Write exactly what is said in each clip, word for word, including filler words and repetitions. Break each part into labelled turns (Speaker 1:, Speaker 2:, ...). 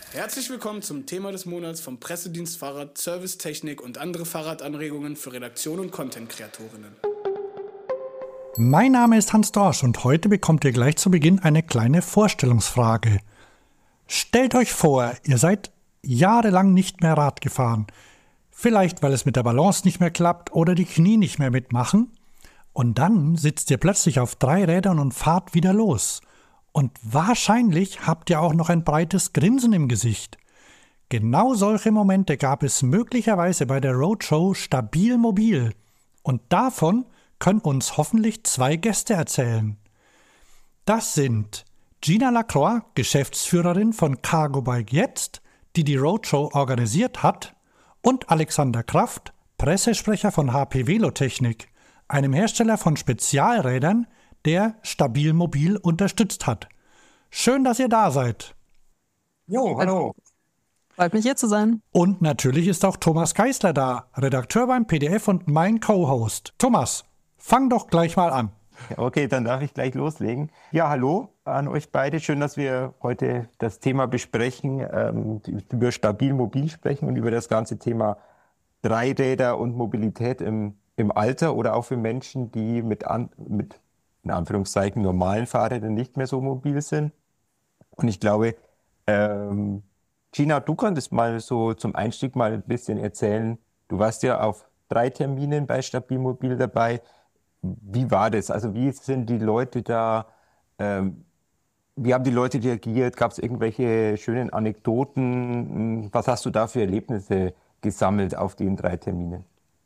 Speaker 1: Herzlich willkommen zum Thema des Monats vom Pressedienst Fahrrad, Servicetechnik und andere Fahrradanregungen für Redaktion und Content-Kreatorinnen.
Speaker 2: Mein Name ist Hans Dorsch und heute bekommt ihr gleich zu Beginn eine kleine Vorstellungsfrage. Stellt euch vor, ihr seid jahrelang nicht mehr Rad gefahren. Vielleicht, weil es mit der Balance nicht mehr klappt oder die Knie nicht mehr mitmachen. Und dann sitzt ihr plötzlich auf drei Rädern und fahrt wieder los. Und wahrscheinlich habt ihr auch noch ein breites Grinsen im Gesicht. Genau solche Momente gab es möglicherweise bei der Roadshow Stabil Mobil. Und davon können uns hoffentlich zwei Gäste erzählen. Das sind Gina Lacroix, Geschäftsführerin von Cargo Bike Jetzt, die die Roadshow organisiert hat, und Alexander Kraft, Pressesprecher von H P Velotechnik, einem Hersteller von Spezialrädern, der Stabil Mobil unterstützt hat. Schön, dass ihr da seid.
Speaker 3: Jo, hallo.
Speaker 4: Freut mich, hier zu sein.
Speaker 2: Und natürlich ist auch Thomas Geisler da, Redakteur beim P D F und mein Co-Host. Thomas, fang doch gleich mal an.
Speaker 3: Okay, dann darf ich gleich loslegen. Ja, hallo an euch beide. Schön, dass wir heute das Thema besprechen, ähm, über Stabil Mobil sprechen und über das ganze Thema Dreiräder und Mobilität im, im Alter oder auch für Menschen, die mit, an, mit in Anführungszeichen normalen Fahrrädern nicht mehr so mobil sind. Und ich glaube, ähm, Gina, du könntest mal so zum Einstieg mal ein bisschen erzählen. Du warst ja auf drei Terminen bei Stabil Mobil dabei. Wie war das? Also wie sind die Leute da, ähm, wie haben die Leute reagiert? Gab es irgendwelche schönen Anekdoten? Was hast du da für Erlebnisse gesammelt auf den drei Terminen?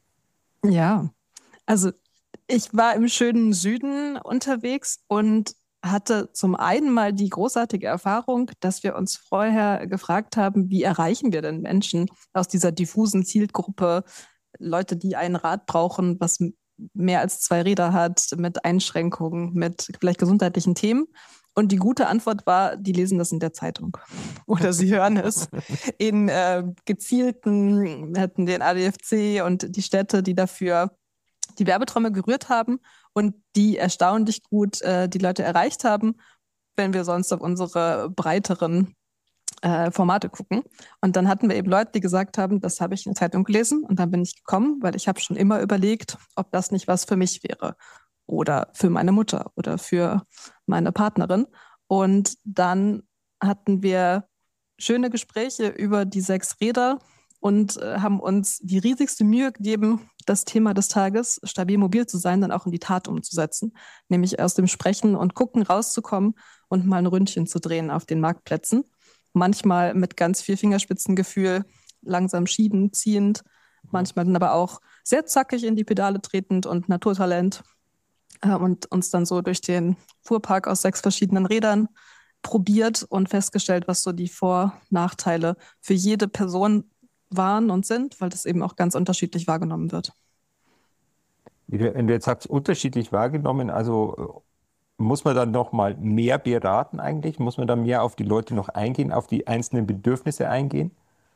Speaker 4: Ja, also ich war im schönen Süden unterwegs und hatte zum einen mal die großartige Erfahrung, dass wir uns vorher gefragt haben, wie erreichen wir denn Menschen aus dieser diffusen Zielgruppe, Leute, die ein Rad brauchen, was mehr als zwei Räder hat, mit Einschränkungen, mit vielleicht gesundheitlichen Themen. Und die gute Antwort war, die lesen das in der Zeitung oder sie hören es in äh, gezielten, hätten den A D F C und die Städte, die dafür die Werbetrommel gerührt haben und die erstaunlich gut äh, die Leute erreicht haben, wenn wir sonst auf unsere breiteren äh, Formate gucken. Und dann hatten wir eben Leute, die gesagt haben, das habe ich in der Zeitung gelesen und dann bin ich gekommen, weil ich habe schon immer überlegt, ob das nicht was für mich wäre oder für meine Mutter oder für meine Partnerin. Und dann hatten wir schöne Gespräche über die sechs Räder und äh, haben uns die riesigste Mühe gegeben, das Thema des Tages, stabil mobil zu sein, dann auch in die Tat umzusetzen. Nämlich aus dem Sprechen und Gucken rauszukommen und mal ein Ründchen zu drehen auf den Marktplätzen. Manchmal mit ganz viel Fingerspitzengefühl, langsam schiebend, ziehend, manchmal dann aber auch sehr zackig in die Pedale tretend und Naturtalent. Äh, und uns dann so durch den Fuhrpark aus sechs verschiedenen Rädern probiert und festgestellt, was so die Vor- und Nachteile für jede Person waren und sind, weil das eben auch ganz unterschiedlich wahrgenommen wird.
Speaker 3: Wenn du jetzt sagst, unterschiedlich wahrgenommen, also muss man dann noch mal mehr beraten eigentlich? Muss man dann mehr auf die Leute noch eingehen, auf die einzelnen Bedürfnisse eingehen?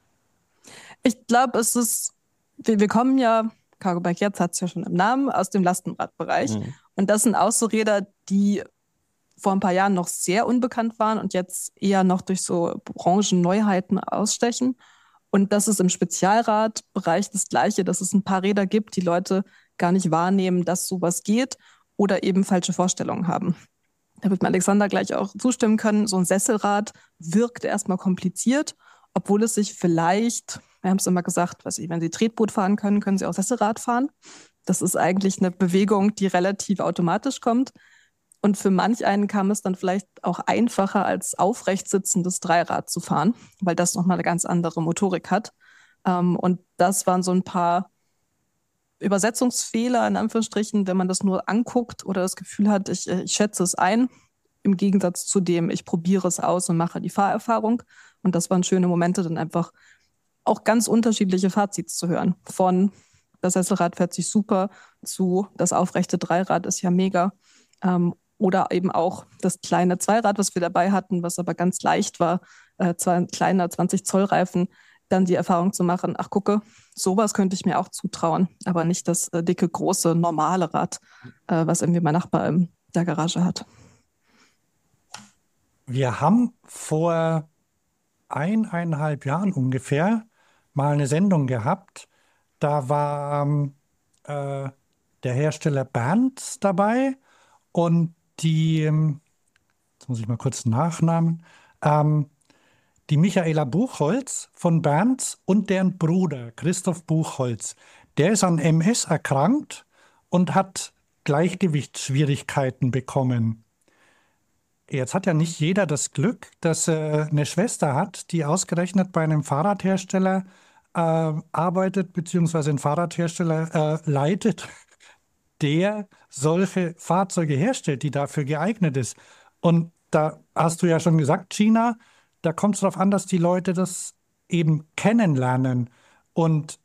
Speaker 4: Ich glaube, es ist, wir, wir kommen ja, Cargo Bike Jetzt hat es ja schon im Namen, aus dem Lastenradbereich. Mhm. Und das sind auch so Räder, die vor ein paar Jahren noch sehr unbekannt waren und jetzt eher noch durch so Branchenneuheiten ausstechen. Und das ist im Spezialradbereich das Gleiche, dass es ein paar Räder gibt, die Leute gar nicht wahrnehmen, dass sowas geht oder eben falsche Vorstellungen haben. Da wird mir Alexander gleich auch zustimmen können. So ein Sesselrad wirkt erstmal kompliziert, obwohl es sich vielleicht, wir haben es immer gesagt, was ich, wenn Sie Tretboot fahren können, können Sie auch Sesselrad fahren. Das ist eigentlich eine Bewegung, die relativ automatisch kommt. Und für manch einen kam es dann vielleicht auch einfacher, als aufrecht sitzendes Dreirad zu fahren, weil das nochmal eine ganz andere Motorik hat. Und das waren so ein paar Übersetzungsfehler, in Anführungsstrichen, wenn man das nur anguckt oder das Gefühl hat, ich, ich schätze es ein, im Gegensatz zu dem, ich probiere es aus und mache die Fahrerfahrung. Und das waren schöne Momente, dann einfach auch ganz unterschiedliche Fazits zu hören. Von das Sesselrad fährt sich super zu das aufrechte Dreirad ist ja mega. Ähm, Oder eben auch das kleine Zweirad, was wir dabei hatten, was aber ganz leicht war, äh, zwar ein kleiner zwanzig Zoll Reifen, dann die Erfahrung zu machen, ach gucke, sowas könnte ich mir auch zutrauen, aber nicht das äh, dicke, große, normale Rad, äh, was irgendwie mein Nachbar in der Garage hat.
Speaker 2: Wir haben vor eineinhalb Jahren ungefähr mal eine Sendung gehabt. Da war ähm, äh, der Hersteller Bands dabei und die, ähm, jetzt muss ich mal kurz nachnamen, ähm, die Michaela Buchholz von Bands und deren Bruder Christoph Buchholz. Der ist an M S erkrankt und hat Gleichgewichtsschwierigkeiten bekommen. Jetzt hat ja nicht jeder das Glück, dass er eine Schwester hat, die ausgerechnet bei einem Fahrradhersteller äh, arbeitet, beziehungsweise einen Fahrradhersteller äh, leitet, der solche Fahrzeuge herstellt, die dafür geeignet ist. Und da hast du ja schon gesagt, Gina, da kommt es darauf an, dass die Leute das eben kennenlernen. Und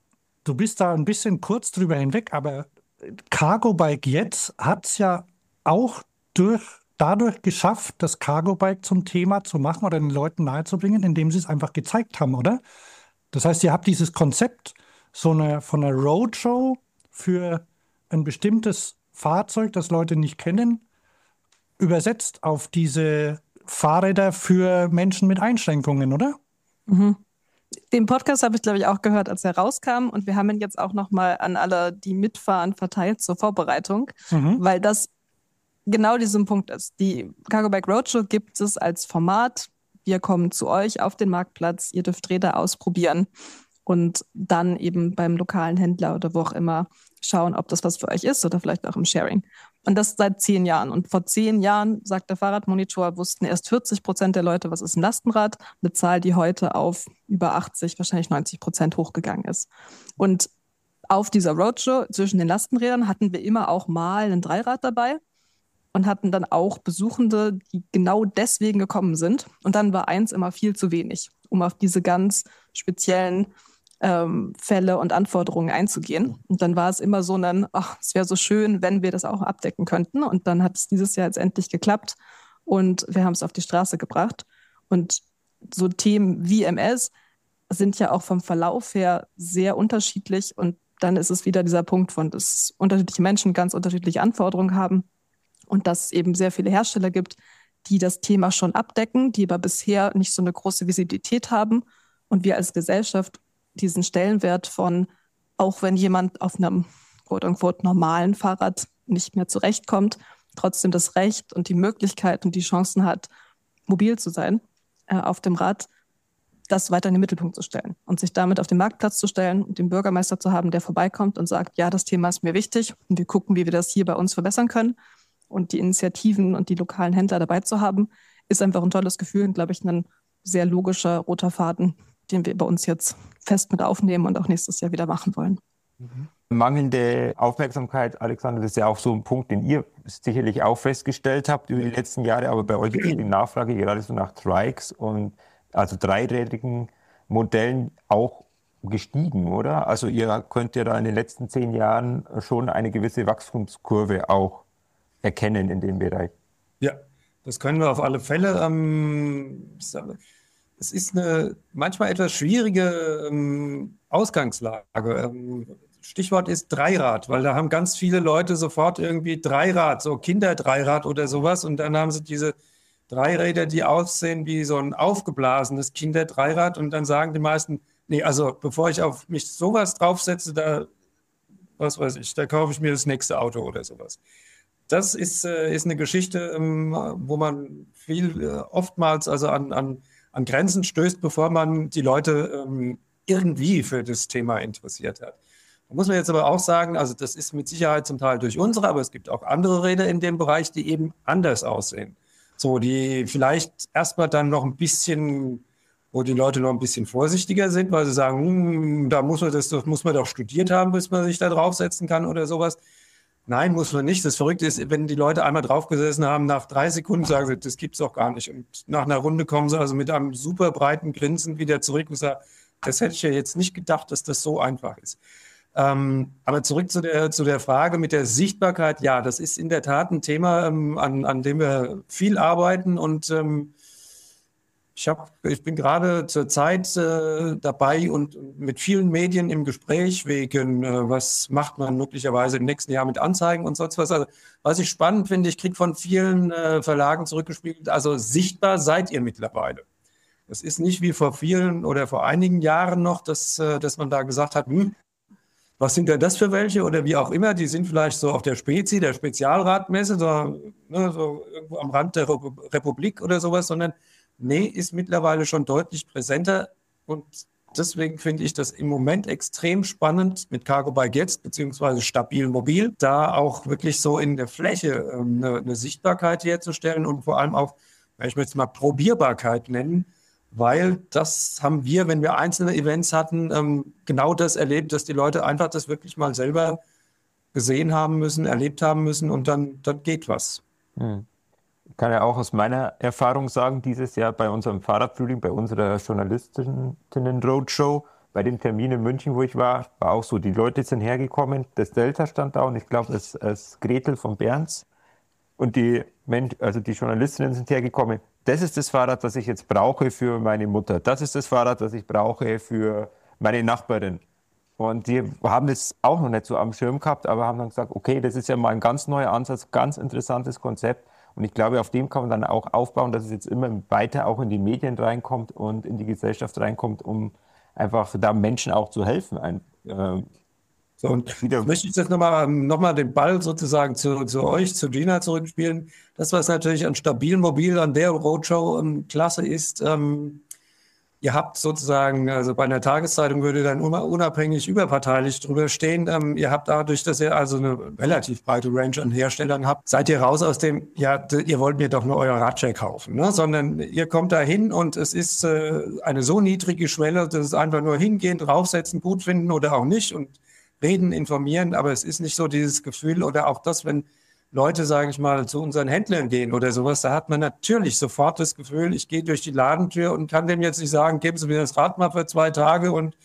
Speaker 2: du bist da ein bisschen kurz drüber hinweg, aber Cargo Bike jetzt hat es ja auch durch, dadurch geschafft, das Cargo Bike zum Thema zu machen oder den Leuten nahezubringen, indem sie es einfach gezeigt haben, oder? Das heißt, ihr habt dieses Konzept so eine, von einer Roadshow für ein bestimmtes Fahrzeug, das Leute nicht kennen, übersetzt auf diese Fahrräder für Menschen mit Einschränkungen, oder?
Speaker 4: Mhm. Den Podcast habe ich, glaube ich, auch gehört, als er rauskam. Und wir haben ihn jetzt auch nochmal an alle, die mitfahren, verteilt zur Vorbereitung,
Speaker 2: Mhm.
Speaker 4: weil das genau diesem Punkt ist. Die Cargo Bike Roadshow gibt es als Format. Wir kommen zu euch auf den Marktplatz, ihr dürft Räder ausprobieren und dann eben beim lokalen Händler oder wo auch immer schauen, ob das was für euch ist oder vielleicht auch im Sharing. Und das seit zehn Jahren. Und vor zehn Jahren, sagt der Fahrradmonitor, wussten erst vierzig Prozent der Leute, was ist ein Lastenrad, eine Zahl, die heute auf über achtzig, wahrscheinlich neunzig Prozent hochgegangen ist. Und auf dieser Roadshow zwischen den Lastenrädern hatten wir immer auch mal ein Dreirad dabei und hatten dann auch Besuchende, die genau deswegen gekommen sind. Und dann war eins immer viel zu wenig, um auf diese ganz speziellen ähm, Fälle und Anforderungen einzugehen. Und dann war es immer so ein, ach, es wäre so schön, wenn wir das auch abdecken könnten. Und dann hat es dieses Jahr jetzt endlich geklappt und wir haben es auf die Straße gebracht. Und so Themen wie M S sind ja auch vom Verlauf her sehr unterschiedlich. Und dann ist es wieder dieser Punkt von, dass unterschiedliche Menschen ganz unterschiedliche Anforderungen haben. Und dass es eben sehr viele Hersteller gibt, die das Thema schon abdecken, die aber bisher nicht so eine große Visibilität haben. Und wir als Gesellschaft diesen Stellenwert von, auch wenn jemand auf einem quote-unquote normalen Fahrrad nicht mehr zurechtkommt, trotzdem das Recht und die Möglichkeit und die Chancen hat, mobil zu sein äh, auf dem Rad, das weiter in den Mittelpunkt zu stellen und sich damit auf den Marktplatz zu stellen und den Bürgermeister zu haben, der vorbeikommt und sagt, ja, das Thema ist mir wichtig und wir gucken, wie wir das hier bei uns verbessern können. Und die Initiativen und die lokalen Händler dabei zu haben, ist einfach ein tolles Gefühl und, glaube ich, ein sehr logischer roter Faden, den wir bei uns jetzt fest mit aufnehmen und auch nächstes Jahr wieder machen wollen.
Speaker 3: Mhm. Mangelnde Aufmerksamkeit, Alexander, das ist ja auch so ein Punkt, den ihr sicherlich auch festgestellt habt über die letzten Jahre, aber bei euch ist die Nachfrage gerade so nach Trikes und also dreirädrigen Modellen auch gestiegen, oder? Also ihr könnt ja da in den letzten zehn Jahren schon eine gewisse Wachstumskurve auch erkennen in dem Bereich.
Speaker 5: Ja, das können wir auf alle Fälle. Ähm, ich sage, es ist eine manchmal etwas schwierige ähm, Ausgangslage. Ähm, Stichwort ist Dreirad, weil da haben ganz viele Leute sofort irgendwie Dreirad, so Kinderdreirad oder sowas. Und dann haben sie diese Dreiräder, die aussehen wie so ein aufgeblasenes Kinderdreirad. Und dann sagen die meisten, nee, also bevor ich auf mich sowas draufsetze, da, was weiß ich, da kaufe ich mir das nächste Auto oder sowas. Das ist, äh, ist eine Geschichte, ähm, wo man viel äh, oftmals also an, an, an Grenzen stößt, bevor man die Leute ähm, irgendwie für das Thema interessiert hat. Da muss man jetzt aber auch sagen, also das ist mit Sicherheit zum Teil durch unsere, aber es gibt auch andere Räder in dem Bereich, die eben anders aussehen. So, die vielleicht erstmal dann noch ein bisschen, wo die Leute noch ein bisschen vorsichtiger sind, weil sie sagen, hm, da muss man das, das muss man doch studiert haben, bis man sich da draufsetzen kann oder sowas. Nein, muss man nicht. Das Verrückte ist, wenn die Leute einmal draufgesessen haben, nach drei Sekunden sagen sie, das gibt's doch gar nicht. Und nach einer Runde kommen sie also mit einem super breiten Grinsen wieder zurück und sagen, das hätte ich ja jetzt nicht gedacht, dass das so einfach ist. Ähm, aber zurück zu der, zu der Frage mit der Sichtbarkeit. Ja, das ist in der Tat ein Thema, ähm, an, an dem wir viel arbeiten und ähm, Ich, hab, ich bin gerade zur Zeit äh, dabei und mit vielen Medien im Gespräch wegen, äh, was macht man möglicherweise im nächsten Jahr mit Anzeigen und sonst was. Also, was ich spannend finde, ich kriege von vielen äh, Verlagen zurückgespielt, also sichtbar seid ihr mittlerweile. Es ist nicht wie vor vielen oder vor einigen Jahren noch, dass, äh, dass man da gesagt hat, hm, was sind denn das für welche oder wie auch immer, die sind vielleicht so auf der Spezi, der Spezialradmesse, so, ne, so irgendwo am Rand der Repu- Republik oder sowas, sondern nee, ist mittlerweile schon deutlich präsenter und deswegen finde ich das im Moment extrem spannend mit Cargo Bike jetzt, beziehungsweise Stabil Mobil, da auch wirklich so in der Fläche ähm, eine, eine Sichtbarkeit herzustellen und vor allem auch, ich möchte es mal Probierbarkeit nennen, weil das haben wir, wenn wir einzelne Events hatten, ähm, genau das erlebt, dass die Leute einfach das wirklich mal selber gesehen haben müssen, erlebt haben müssen und dann, dann geht was.
Speaker 3: Hm. Ich kann ja auch aus meiner Erfahrung sagen, dieses Jahr bei unserem Fahrradfrühling, bei unserer Journalistinnen-Roadshow, bei dem Termin in München, wo ich war, war auch so, die Leute sind hergekommen, das Delta stand da und ich glaube, es ist Gretel von Berns und die, Men also die Journalistinnen sind hergekommen. Das ist das Fahrrad, das ich jetzt brauche für meine Mutter. Das ist das Fahrrad, das ich brauche für meine Nachbarin. Und die haben das auch noch nicht so am Schirm gehabt, aber haben dann gesagt, okay, das ist ja mal ein ganz neuer Ansatz, ganz interessantes Konzept. Und ich glaube, auf dem kann man dann auch aufbauen, dass es jetzt immer weiter auch in die Medien reinkommt und in die Gesellschaft reinkommt, um einfach da Menschen auch zu helfen. Ein, äh,
Speaker 5: So, und wieder möchte ich jetzt nochmal noch mal den Ball sozusagen zu, zu euch, zu Gina zurückspielen. Das, was natürlich an Stabil Mobil, an der Roadshow ähm, klasse ist, ähm, ihr habt sozusagen, also bei einer Tageszeitung würde dann unabhängig überparteilich drüber stehen, ähm, ihr habt dadurch, dass ihr also eine relativ breite Range an Herstellern habt, seid ihr raus aus dem, ja, d- ihr wollt mir doch nur euer Radcheck kaufen, ne? Sondern ihr kommt da hin und es ist äh, eine so niedrige Schwelle, dass es einfach nur hingehen, draufsetzen, gut finden oder auch nicht und reden, informieren, aber es ist nicht so dieses Gefühl oder auch das, wenn Leute, sage ich mal, zu unseren Händlern gehen oder sowas, da hat man natürlich sofort das Gefühl, ich gehe durch die Ladentür und kann dem jetzt nicht sagen, geben Sie mir das Rad mal für zwei Tage und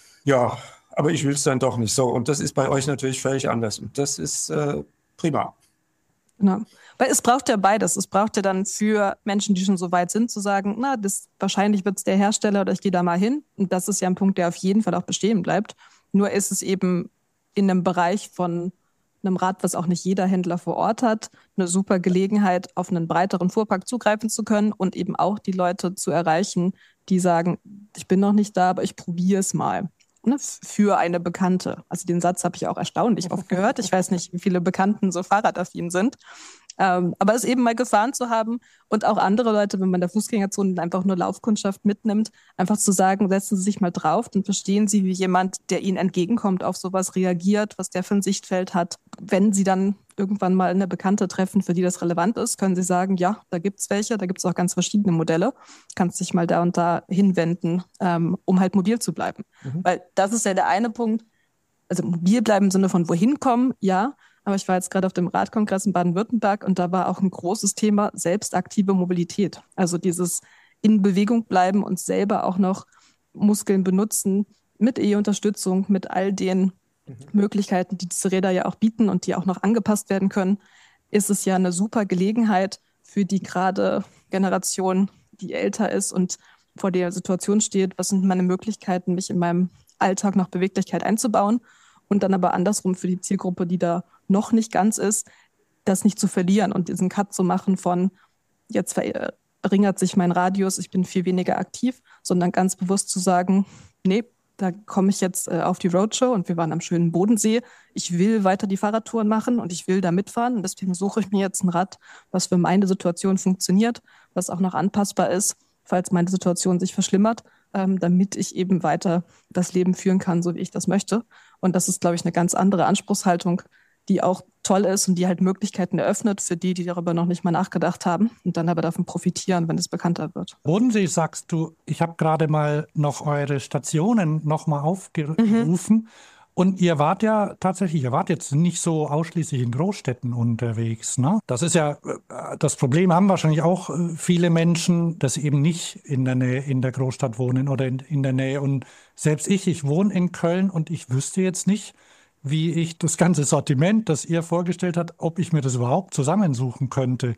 Speaker 5: ja, aber ich will es dann doch nicht so. Und das ist bei euch natürlich völlig anders. Und das ist äh, prima.
Speaker 4: Genau. Weil es braucht ja beides. Es braucht ja dann für Menschen, die schon so weit sind, zu sagen, na, das, wahrscheinlich wird es der Hersteller oder ich gehe da mal hin. Und das ist ja ein Punkt, der auf jeden Fall auch bestehen bleibt. Nur ist es eben in einem Bereich von einem Rad, was auch nicht jeder Händler vor Ort hat, eine super Gelegenheit, auf einen breiteren Fuhrpark zugreifen zu können und eben auch die Leute zu erreichen, die sagen, ich bin noch nicht da, aber ich probiere es mal. Ne, für eine Bekannte. Also den Satz habe ich auch erstaunlich oft gehört. Ich weiß nicht, wie viele Bekannten so fahrradaffin sind. Ähm, aber es eben mal gefahren zu haben und auch andere Leute, wenn man in der Fußgängerzone einfach nur Laufkundschaft mitnimmt, einfach zu sagen, setzen Sie sich mal drauf, dann verstehen Sie, wie jemand, der Ihnen entgegenkommt, auf sowas reagiert, was der für ein Sichtfeld hat. Wenn Sie dann irgendwann mal eine Bekannte treffen, für die das relevant ist, können Sie sagen, ja, da gibt es welche, da gibt es auch ganz verschiedene Modelle, kannst dich mal da und da hinwenden, ähm, um halt mobil zu bleiben. Mhm. Weil das ist ja der eine Punkt, also mobil bleiben im Sinne von wohin kommen, ja, aber ich war jetzt gerade auf dem Radkongress in Baden-Württemberg und da war auch ein großes Thema selbstaktive Mobilität. Also dieses in Bewegung bleiben und selber auch noch Muskeln benutzen mit E-Unterstützung, mit all den mhm. Möglichkeiten, die diese Räder ja auch bieten und die auch noch angepasst werden können, ist es ja eine super Gelegenheit für die gerade Generation, die älter ist und vor der Situation steht, was sind meine Möglichkeiten, mich in meinem Alltag noch Beweglichkeit einzubauen und dann aber andersrum für die Zielgruppe, die da noch nicht ganz ist, das nicht zu verlieren und diesen Cut zu machen von jetzt verringert sich mein Radius, ich bin viel weniger aktiv, sondern ganz bewusst zu sagen, nee, da komme ich jetzt äh, auf die Roadshow und wir waren am schönen Bodensee. Ich will weiter die Fahrradtouren machen und ich will da mitfahren und deswegen suche ich mir jetzt ein Rad, was für meine Situation funktioniert, was auch noch anpassbar ist, falls meine Situation sich verschlimmert, ähm, damit ich eben weiter das Leben führen kann, so wie ich das möchte. Und das ist, glaube ich, eine ganz andere Anspruchshaltung, die auch toll ist und die halt Möglichkeiten eröffnet für die, die darüber noch nicht mal nachgedacht haben und dann aber davon profitieren, wenn es bekannter wird.
Speaker 2: Bodensee, sagst du, ich habe gerade mal noch eure Stationen nochmal aufgerufen mhm. und ihr wart ja tatsächlich, ihr wart jetzt nicht so ausschließlich in Großstädten unterwegs, ne? Das ist ja, das Problem haben wahrscheinlich auch viele Menschen, dass sie eben nicht in der Nähe, in der Großstadt wohnen oder in, in der Nähe und selbst ich, ich wohne in Köln und ich wüsste jetzt nicht, wie ich das ganze Sortiment, das ihr vorgestellt habt, ob ich mir das überhaupt zusammensuchen könnte.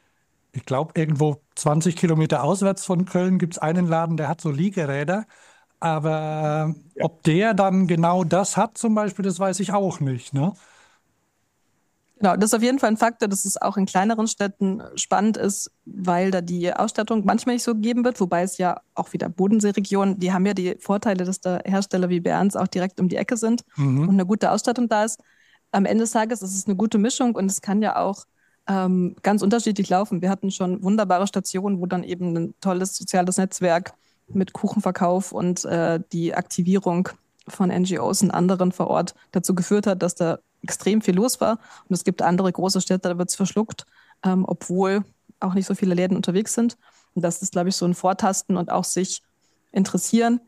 Speaker 2: Ich glaube, irgendwo zwanzig Kilometer auswärts von Köln gibt es einen Laden, der hat so Liegeräder. Aber ja. ob der dann genau das hat zum Beispiel, das weiß ich auch nicht, ne?
Speaker 4: Genau, das ist auf jeden Fall ein Faktor, dass es auch in kleineren Städten spannend ist, weil da die Ausstattung manchmal nicht so gegeben wird, wobei es ja auch wieder Bodenseeregionen, die haben ja die Vorteile, dass da Hersteller wie Berns auch direkt um die Ecke sind
Speaker 2: Mhm.
Speaker 4: und eine gute Ausstattung da ist. Am Ende des Tages ist es eine gute Mischung und es kann ja auch ähm, ganz unterschiedlich laufen. Wir hatten schon wunderbare Stationen, wo dann eben ein tolles soziales Netzwerk mit Kuchenverkauf und äh, die Aktivierung von N G Os und anderen vor Ort dazu geführt hat, dass da extrem viel los war. Und es gibt andere große Städte, da wird es verschluckt, ähm, obwohl auch nicht so viele Läden unterwegs sind. Und das ist, glaube ich, so ein Vortasten und auch sich interessieren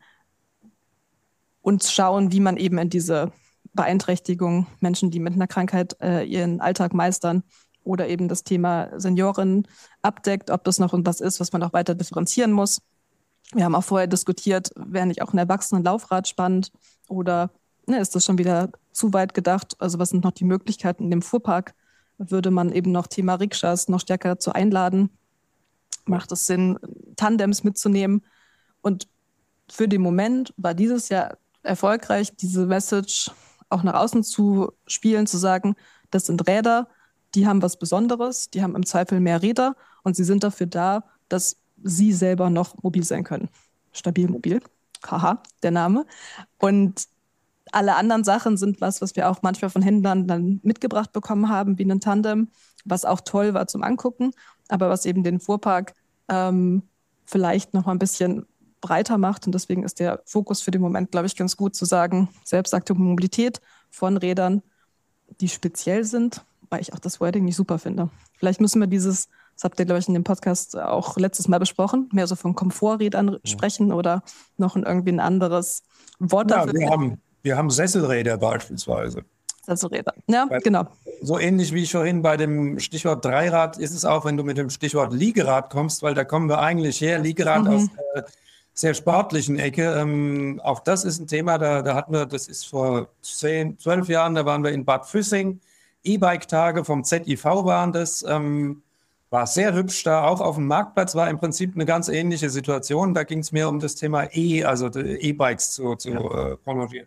Speaker 4: und schauen, wie man eben in diese Beeinträchtigung, Menschen, die mit einer Krankheit äh, ihren Alltag meistern oder eben das Thema Senioren abdeckt, ob das noch was ist, was man auch weiter differenzieren muss. Wir haben auch vorher diskutiert, wäre nicht auch ein Erwachsenenlaufrad spannend oder ne, ist das schon wieder zu weit gedacht? Also was sind noch die Möglichkeiten in dem Fuhrpark? Würde man eben noch Thema Rikschas noch stärker dazu einladen? Macht es Sinn, Tandems mitzunehmen? Und für den Moment war dieses Jahr erfolgreich, diese Message auch nach außen zu spielen, zu sagen, das sind Räder, die haben was Besonderes, die haben im Zweifel mehr Räder und sie sind dafür da, dass sie selber noch mobil sein können. Stabil mobil, haha, der Name. Und alle anderen Sachen sind was, was wir auch manchmal von Händlern dann mitgebracht bekommen haben, wie ein Tandem, was auch toll war zum Angucken, aber was eben den Fuhrpark ähm, vielleicht noch mal ein bisschen breiter macht. Und deswegen ist der Fokus für den Moment, glaube ich, ganz gut zu sagen, selbstaktive Mobilität von Rädern, die speziell sind, weil ich auch das Wording nicht super finde. Vielleicht müssen wir dieses, das habt ihr, glaube ich, in dem Podcast auch letztes Mal besprochen, mehr so von Komforträdern sprechen oder noch ein, irgendwie ein anderes Wort
Speaker 5: Ja,
Speaker 4: dafür.
Speaker 5: wir haben, wir haben Sesselräder beispielsweise.
Speaker 4: Sesselräder, ja,
Speaker 5: Weil,
Speaker 4: genau.
Speaker 5: So ähnlich wie vorhin bei dem Stichwort Dreirad ist es auch, wenn du mit dem Stichwort Liegerad kommst, weil da kommen wir eigentlich her, Liegerad
Speaker 4: Mhm.
Speaker 5: aus der sehr sportlichen Ecke. Ähm, auch das ist ein Thema, da, da hatten wir, das ist vor zehn, zwölf Jahren, da waren wir in Bad Füssing, E-Bike-Tage vom Z I V waren das, ähm, war sehr hübsch da, auch auf dem Marktplatz war im Prinzip eine ganz ähnliche Situation. Da ging es mehr um das Thema E, also E-Bikes zu, zu ja. äh, promovieren.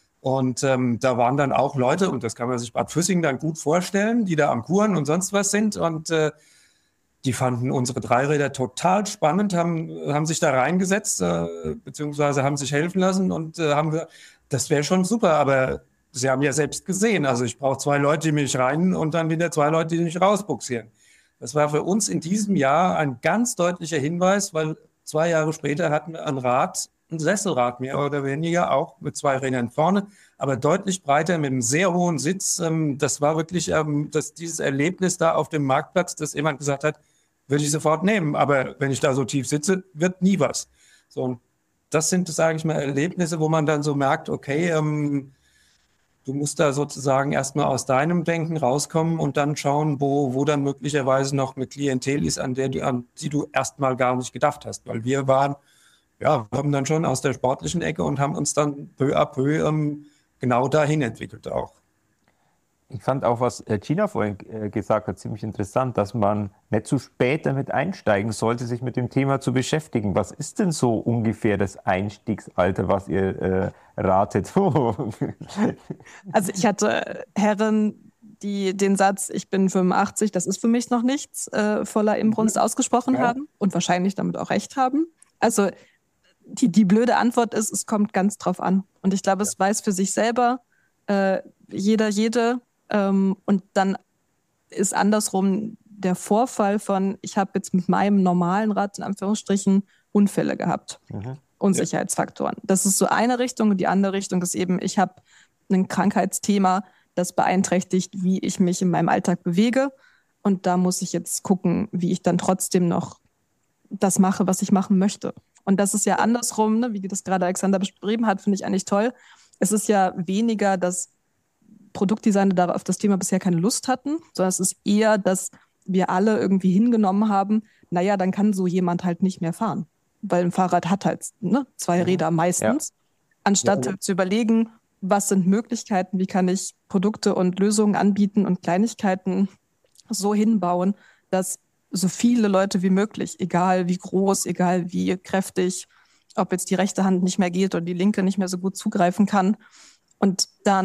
Speaker 5: Und ähm, da waren dann auch Leute, und das kann man sich Bad Füssing dann gut vorstellen, die da am Kuren und sonst was sind. Und äh, die fanden unsere Dreiräder total spannend, haben, haben sich da reingesetzt, äh, beziehungsweise haben sich helfen lassen und äh, haben gesagt, das wäre schon super, aber Sie haben ja selbst gesehen, also ich brauche zwei Leute, die mich rein und dann wieder zwei Leute, die mich rausbuxieren. Das war für uns in diesem Jahr ein ganz deutlicher Hinweis, weil zwei Jahre später hatten wir ein Rad, ein Sesselrad mehr oder weniger, auch mit zwei Rädern vorne, aber deutlich breiter, mit einem sehr hohen Sitz. Das war wirklich das, dieses Erlebnis da auf dem Marktplatz, dass jemand gesagt hat, würde ich sofort nehmen, aber wenn ich da so tief sitze, wird nie was. So, und das sind, sage ich mal, Erlebnisse, wo man dann so merkt, okay, ähm, du musst da sozusagen erstmal aus deinem Denken rauskommen und dann schauen, wo, wo dann möglicherweise noch eine Klientel ist, an der du, an die du erstmal gar nicht gedacht hast. Weil wir waren, ja, wir haben dann schon aus der sportlichen Ecke und haben uns dann peu à peu ähm, genau dahin entwickelt auch.
Speaker 3: Ich fand auch, was Gina vorhin gesagt hat, ziemlich interessant, dass man nicht zu spät damit einsteigen sollte, sich mit dem Thema zu beschäftigen. Was ist denn so ungefähr das Einstiegsalter, was ihr äh, ratet?
Speaker 4: Also ich hatte Herren, die den Satz, ich bin fünfundachtzig, das ist für mich noch nichts, äh, voller Inbrunst ausgesprochen ja. haben und wahrscheinlich damit auch recht haben. Also die, die blöde Antwort ist, es kommt ganz drauf an. Und ich glaube, es ja. weiß für sich selber äh, jeder, jede. Ähm, und dann ist andersrum der Vorfall von, ich habe jetzt mit meinem normalen Rad in Anführungsstrichen Unfälle gehabt. Mhm. Unsicherheitsfaktoren. Das ist so eine Richtung und die andere Richtung ist eben, ich habe ein Krankheitsthema, das beeinträchtigt, wie ich mich in meinem Alltag bewege. Und da muss ich jetzt gucken, wie ich dann trotzdem noch das mache, was ich machen möchte. Und das ist ja andersrum, ne, wie das gerade Alexander beschrieben hat, finde ich eigentlich toll. Es ist ja weniger, dass Produktdesigner da auf das Thema bisher keine Lust hatten, sondern es ist eher, dass wir alle irgendwie hingenommen haben, naja, dann kann so jemand halt nicht mehr fahren. Weil ein Fahrrad hat halt ne, zwei Räder meistens. Ja. Anstatt ja. zu überlegen, was sind Möglichkeiten, wie kann ich Produkte und Lösungen anbieten und Kleinigkeiten so hinbauen, dass so viele Leute wie möglich, egal wie groß, egal wie kräftig, ob jetzt die rechte Hand nicht mehr geht oder die linke nicht mehr so gut zugreifen kann. Und dann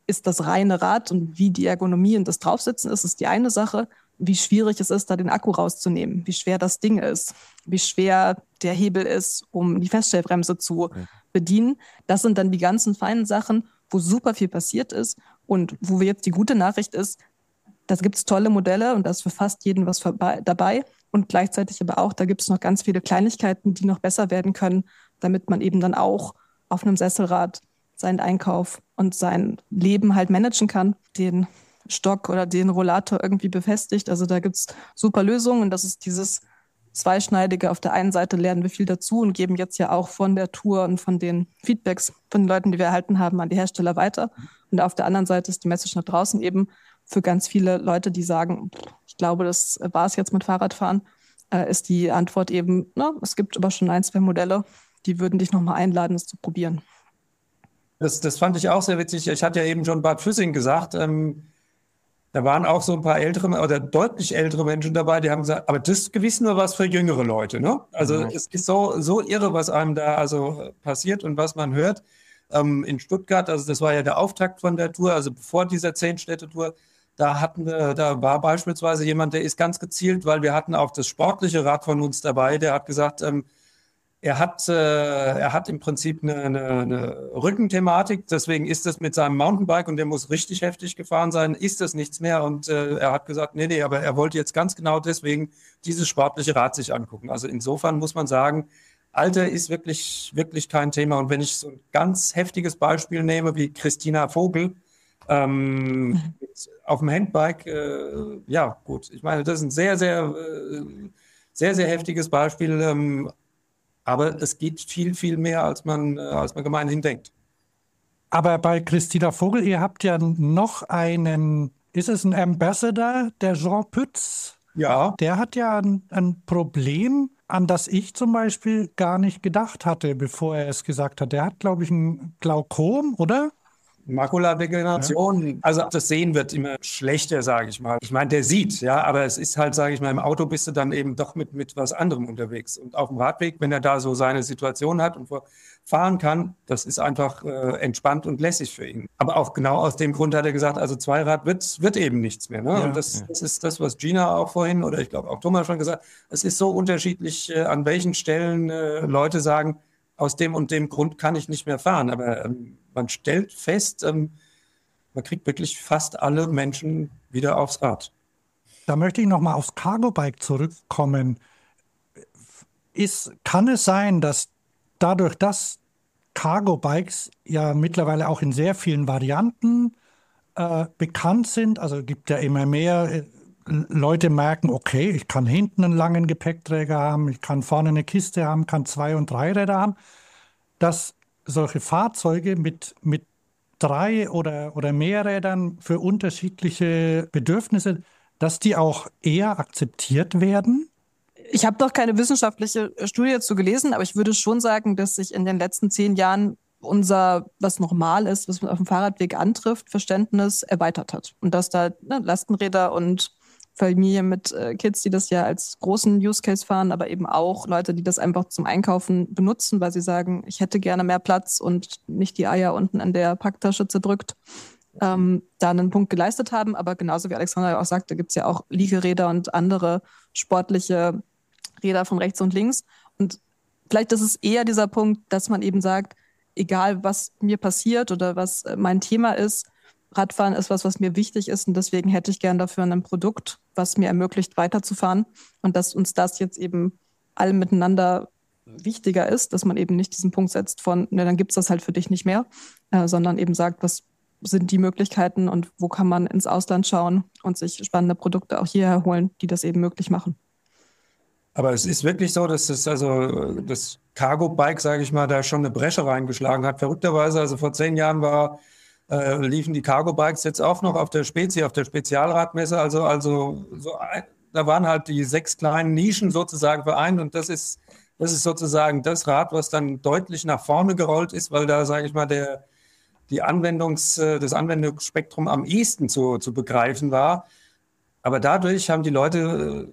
Speaker 4: ist das reine Rad und wie die Ergonomie und das Draufsitzen ist, ist die eine Sache. Wie schwierig es ist, da den Akku rauszunehmen, wie schwer das Ding ist, wie schwer der Hebel ist, um die Feststellbremse zu bedienen. Das sind dann die ganzen feinen Sachen, wo super viel passiert ist und wo wir jetzt die gute Nachricht ist, da gibt es tolle Modelle und da ist für fast jeden was dabei und gleichzeitig aber auch, da gibt es noch ganz viele Kleinigkeiten, die noch besser werden können, damit man eben dann auch auf einem Sesselrad seinen Einkauf und sein Leben halt managen kann, den Stock oder den Rollator irgendwie befestigt. Also da gibt es super Lösungen und das ist dieses Zweischneidige. Auf der einen Seite lernen wir viel dazu und geben jetzt ja auch von der Tour und von den Feedbacks von den Leuten, die wir erhalten haben, an die Hersteller weiter. Und auf der anderen Seite ist die Message nach draußen eben für ganz viele Leute, die sagen, ich glaube, das war es jetzt mit Fahrradfahren, äh, ist die Antwort eben, na, es gibt aber schon ein, zwei Modelle, die würden dich nochmal einladen, es zu probieren.
Speaker 5: Das, das fand ich auch sehr witzig. Ich hatte ja eben schon Bad Füssing gesagt, ähm, da waren auch so ein paar ältere oder deutlich ältere Menschen dabei, die haben gesagt, aber das ist gewiss nur was für jüngere Leute. Ne? Also mhm. es ist so, so irre, was einem da also passiert und was man hört. Ähm, in Stuttgart, also das war ja der Auftakt von der Tour, also bevor dieser Zehn-Städte-Tour, da hatten wir, da war beispielsweise jemand, der ist ganz gezielt, weil wir hatten auch das sportliche Rad von uns dabei, der hat gesagt, ähm, Er hat, äh, er hat im Prinzip eine, eine, eine Rückenthematik, deswegen ist das mit seinem Mountainbike und der muss richtig heftig gefahren sein, ist das nichts mehr und äh, er hat gesagt, nee, nee, aber er wollte jetzt ganz genau deswegen dieses sportliche Rad sich angucken. Also insofern muss man sagen, Alter ist wirklich, wirklich kein Thema und wenn ich so ein ganz heftiges Beispiel nehme wie Christina Vogel ähm, mhm. auf dem Handbike, äh, ja gut, ich meine, das ist ein sehr, sehr, äh, sehr, sehr heftiges Beispiel, ähm, aber es geht viel, viel mehr, als man, als man gemeinhin denkt.
Speaker 2: Aber bei Christina Vogel, ihr habt ja noch einen, ist es ein Ambassador, der Jean Pütz?
Speaker 5: Ja.
Speaker 2: Der hat ja ein, ein Problem, an das ich zum Beispiel gar nicht gedacht hatte, bevor er es gesagt hat. Der hat, glaube ich, ein Glaukom, oder?
Speaker 5: Makuladegeneration, ja. Also das Sehen wird immer schlechter, sage ich mal. Ich meine, der sieht, ja, aber es ist halt, sage ich mal, im Auto bist du dann eben doch mit, mit was anderem unterwegs. Und auf dem Radweg, wenn er da so seine Situation hat und fahren kann, das ist einfach äh, entspannt und lässig für ihn. Aber auch genau aus dem Grund hat er gesagt, also Zweirad wird, wird eben nichts mehr. Ne? Ja, und das, ja. das ist das, was Gina auch vorhin oder ich glaube auch Thomas schon gesagt hat, es ist so unterschiedlich, äh, an welchen Stellen äh, Leute sagen, aus dem und dem Grund kann ich nicht mehr fahren. Aber ähm, man stellt fest, ähm, man kriegt wirklich fast alle Menschen wieder aufs Rad.
Speaker 2: Da möchte ich nochmal aufs Cargo-Bike zurückkommen. Ist, kann es sein, dass dadurch, dass Cargo-Bikes ja mittlerweile auch in sehr vielen Varianten äh, bekannt sind, also gibt ja immer mehr, äh, Leute merken, okay, ich kann hinten einen langen Gepäckträger haben, ich kann vorne eine Kiste haben, kann zwei und drei Räder haben, dass solche Fahrzeuge mit, mit drei oder, oder mehr Rädern für unterschiedliche Bedürfnisse, dass die auch eher akzeptiert werden?
Speaker 4: Ich habe doch keine wissenschaftliche Studie dazu gelesen, aber ich würde schon sagen, dass sich in den letzten zehn Jahren unser, was normal ist, was man auf dem Fahrradweg antrifft, Verständnis erweitert hat. Und dass da ne, Lastenräder und Familien mit äh, Kids, die das ja als großen Use Case fahren, aber eben auch Leute, die das einfach zum Einkaufen benutzen, weil sie sagen, ich hätte gerne mehr Platz und nicht die Eier unten an der Packtasche zerdrückt, ähm, da einen Punkt geleistet haben. Aber genauso wie Alexandra ja auch sagte, gibt es ja auch Liegeräder und andere sportliche Räder von rechts und links. Und vielleicht ist es eher dieser Punkt, dass man eben sagt, egal was mir passiert oder was mein Thema ist, Radfahren ist was, was mir wichtig ist und deswegen hätte ich gern dafür ein Produkt, was mir ermöglicht, weiterzufahren und dass uns das jetzt eben alle miteinander wichtiger ist, dass man eben nicht diesen Punkt setzt von, ne, dann gibt es das halt für dich nicht mehr, äh, sondern eben sagt, was sind die Möglichkeiten und wo kann man ins Ausland schauen und sich spannende Produkte auch hierher holen, die das eben möglich machen.
Speaker 5: Aber es ist wirklich so, dass das, also das Cargo-Bike, sage ich mal, da schon eine Bresche reingeschlagen hat. Verrückterweise, also vor zehn Jahren war Äh, liefen die Cargo-Bikes jetzt auch noch auf der Spezi, auf der Spezialradmesse. Also, also so ein, da waren halt die sechs kleinen Nischen sozusagen vereint und das ist, das ist sozusagen das Rad, was dann deutlich nach vorne gerollt ist, weil da, sage ich mal, der, die Anwendungs, das Anwendungsspektrum am ehesten zu, zu begreifen war. Aber dadurch haben die Leute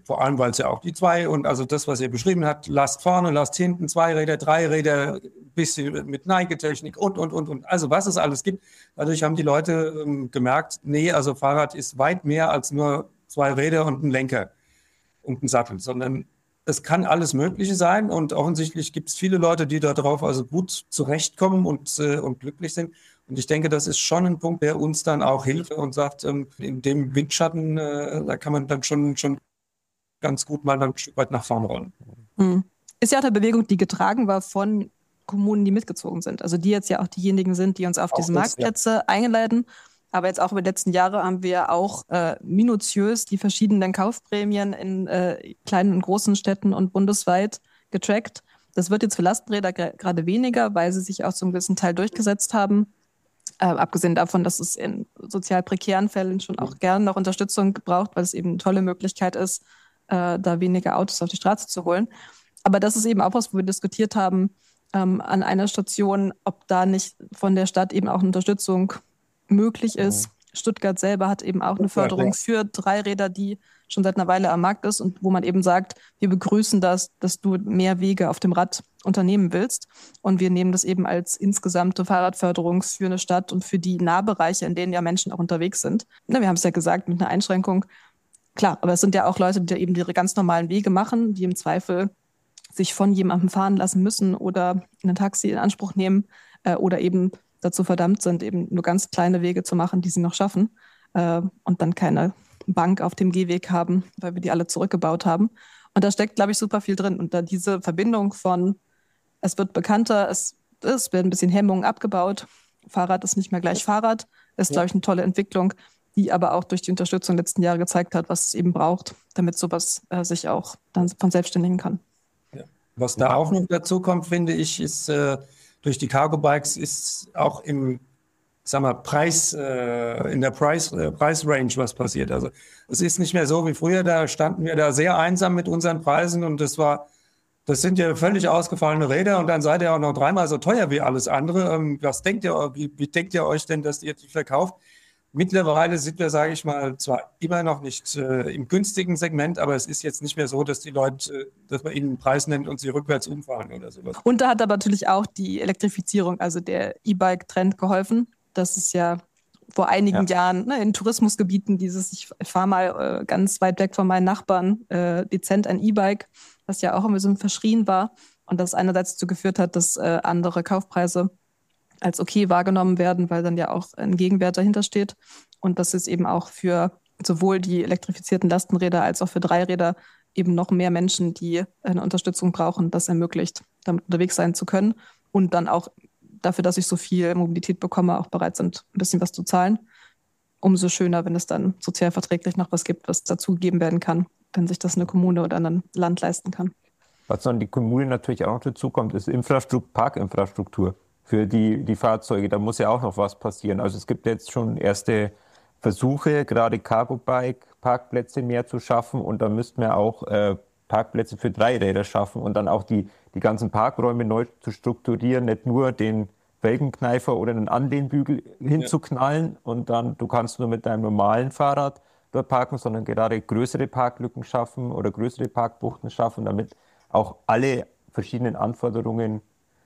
Speaker 5: vor allem, weil es ja auch die zwei und also das, was ihr beschrieben habt, Last vorne, Last hinten, Zweiräder, Dreiräder, bisschen mit Neigetechnik und, und, und, und. Also was es alles gibt. Dadurch haben die Leute ähm, gemerkt, nee, also Fahrrad ist weit mehr als nur zwei Räder und ein Lenker und ein Sattel, sondern es kann alles Mögliche sein und offensichtlich gibt es viele Leute, die darauf also gut zurechtkommen und, äh, und glücklich sind. Und ich denke, das ist schon ein Punkt, der uns dann auch hilft und sagt, ähm, in dem Windschatten, äh, da kann man dann schon, schon ganz gut mal ein Stück weit nach vorne rollen.
Speaker 4: Mhm. Ist ja auch eine Bewegung, die getragen war von Kommunen, die mitgezogen sind. Also die jetzt ja auch diejenigen sind, die uns auf
Speaker 5: Auch
Speaker 4: diese
Speaker 5: das,
Speaker 4: Marktplätze ja. einladen. Aber jetzt auch über die letzten Jahre haben wir auch äh, minutiös die verschiedenen Kaufprämien in äh, kleinen und großen Städten und bundesweit getrackt. Das wird jetzt für Lastenräder gerade weniger, weil sie sich auch so ein gewissen Teil durchgesetzt haben. Äh, abgesehen davon, dass es in sozial prekären Fällen schon auch gerne noch Unterstützung braucht, weil es eben eine tolle Möglichkeit ist, äh, da weniger Autos auf die Straße zu holen. Aber das ist eben auch was, wo wir diskutiert haben ähm, an einer Station, ob da nicht von der Stadt eben auch eine Unterstützung möglich ist. Mhm. Stuttgart selber hat eben auch eine Förderung für Dreiräder, die schon seit einer Weile am Markt ist und wo man eben sagt, wir begrüßen das, dass du mehr Wege auf dem Rad unternehmen willst. Und wir nehmen das eben als insgesamte Fahrradförderung für eine Stadt und für die Nahbereiche, in denen ja Menschen auch unterwegs sind. Na, wir haben es ja gesagt, mit einer Einschränkung. Klar, aber es sind ja auch Leute, die eben ihre ganz normalen Wege machen, die im Zweifel sich von jemandem fahren lassen müssen oder ein Taxi in Anspruch nehmen äh, oder eben dazu verdammt sind, eben nur ganz kleine Wege zu machen, die sie noch schaffen äh, und dann keine Bank auf dem Gehweg haben, weil wir die alle zurückgebaut haben. Und da steckt, glaube ich, super viel drin. Und da diese Verbindung von, es wird bekannter, es, es werden ein bisschen Hemmungen abgebaut, Fahrrad ist nicht mehr gleich Fahrrad, ist, glaube ich, eine tolle Entwicklung, die aber auch durch die Unterstützung der letzten Jahre gezeigt hat, was es eben braucht, damit sowas äh, sich auch dann von selbstständigen kann.
Speaker 5: Ja. Was da auch noch dazu kommt, finde ich, ist äh, durch die Cargo Bikes ist auch im, sag mal, Preis, äh, in der Preis, äh, Preisrange was passiert. Also es ist nicht mehr so wie früher, da standen wir da sehr einsam mit unseren Preisen und das war, das sind ja völlig ausgefallene Räder und dann seid ihr auch noch dreimal so teuer wie alles andere. Ähm, was denkt ihr, wie, wie denkt ihr euch denn, dass ihr die verkauft? Mittlerweile sind wir, sage ich mal, zwar immer noch nicht äh, im günstigen Segment, aber es ist jetzt nicht mehr so, dass die Leute, äh, dass man ihnen einen Preis nennt und sie rückwärts umfahren oder sowas.
Speaker 4: Und da hat aber natürlich auch die Elektrifizierung, also der E-Bike-Trend geholfen. Das ist ja vor einigen ja. Jahren ne, in Tourismusgebieten dieses, ich fahre mal äh, ganz weit weg von meinen Nachbarn, äh, dezent ein E-Bike, was ja auch immer so verschrien war und das einerseits dazu geführt hat, dass äh, andere Kaufpreise als okay wahrgenommen werden, weil dann ja auch ein Gegenwert dahinter steht. Und das ist eben auch für sowohl die elektrifizierten Lastenräder als auch für Dreiräder eben noch mehr Menschen, die eine Unterstützung brauchen, das ermöglicht, damit unterwegs sein zu können und dann auch dafür, dass ich so viel Mobilität bekomme, auch bereit sind, ein bisschen was zu zahlen. Umso schöner, wenn es dann sozial verträglich noch was gibt, was dazugegeben werden kann, wenn sich das eine Kommune oder ein Land leisten kann.
Speaker 3: Was dann die Kommune natürlich auch noch dazu kommt, ist Infrastruktur, Parkinfrastruktur. Für die, die Fahrzeuge, da muss ja auch noch was passieren. Also es gibt jetzt schon erste Versuche, gerade Cargo-Bike-Parkplätze mehr zu schaffen und da müssten wir auch äh, Parkplätze für Dreiräder schaffen und dann auch die, die ganzen Parkräume neu zu strukturieren, nicht nur den Felgenkneifer oder einen Anlehnbügel hinzuknallen ja. und dann, du kannst nur mit deinem normalen Fahrrad dort parken, sondern gerade größere Parklücken schaffen oder größere Parkbuchten schaffen, damit auch alle verschiedenen Anforderungen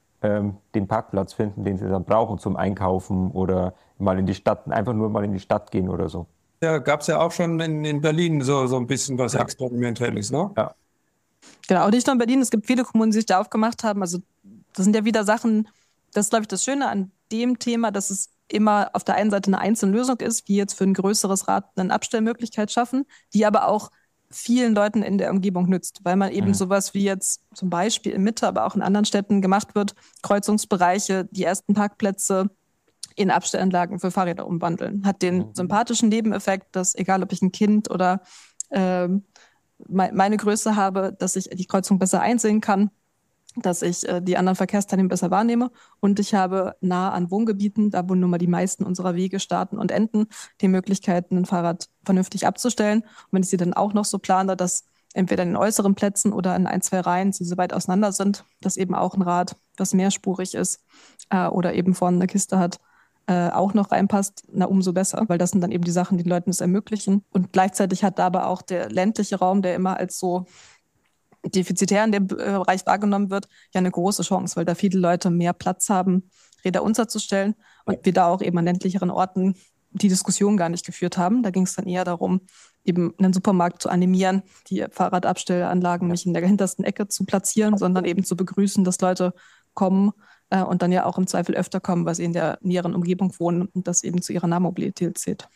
Speaker 3: den Parkplatz finden, den sie dann brauchen zum Einkaufen oder mal in die Stadt, einfach nur mal in die Stadt gehen oder so.
Speaker 5: Ja, gab es ja auch schon in, in Berlin so, so ein bisschen was ja. Experimentelles, ne?
Speaker 4: Ja. Genau, auch nicht nur in Berlin, es gibt viele Kommunen, die sich da aufgemacht haben. Also das sind ja wieder Sachen, das ist, glaube ich, das Schöne an dem Thema, dass es immer auf der einen Seite eine einzelne Lösung ist, wie jetzt für ein größeres Rad eine Abstellmöglichkeit schaffen, die aber auch vielen Leuten in der Umgebung nützt, weil man eben mhm. sowas wie jetzt zum Beispiel in Mitte, aber auch in anderen Städten gemacht wird, Kreuzungsbereiche, die ersten Parkplätze in Abstellanlagen für Fahrräder umwandeln. Hat den mhm. sympathischen Nebeneffekt, dass egal ob ich ein Kind oder äh, me- meine Größe habe, dass ich die Kreuzung besser einsehen kann, dass ich äh, die anderen Verkehrsteilnehmer besser wahrnehme und ich habe nah an Wohngebieten, da wo nun mal die meisten unserer Wege starten und enden, die Möglichkeit, ein Fahrrad vernünftig abzustellen. Und wenn ich sie dann auch noch so plane, dass entweder in den äußeren Plätzen oder in ein, zwei Reihen sie so weit auseinander sind, dass eben auch ein Rad, was mehrspurig ist äh, oder eben vorne eine Kiste hat, äh, auch noch reinpasst, na umso besser, weil das sind dann eben die Sachen, die den Leuten das ermöglichen. Und gleichzeitig hat da aber auch der ländliche Raum, der immer als so defizitär in dem Bereich wahrgenommen wird, ja eine große Chance, weil da viele Leute mehr Platz haben, Räder unterzustellen und wir da auch eben an ländlicheren Orten die Diskussion gar nicht geführt haben. Da ging es dann eher darum, eben einen Supermarkt zu animieren, die Fahrradabstellanlagen nicht in der hintersten Ecke zu platzieren, sondern eben zu begrüßen, dass Leute kommen äh, und dann ja auch im Zweifel öfter kommen, weil sie in der näheren Umgebung wohnen und das eben zu ihrer Nahmobilität zählt.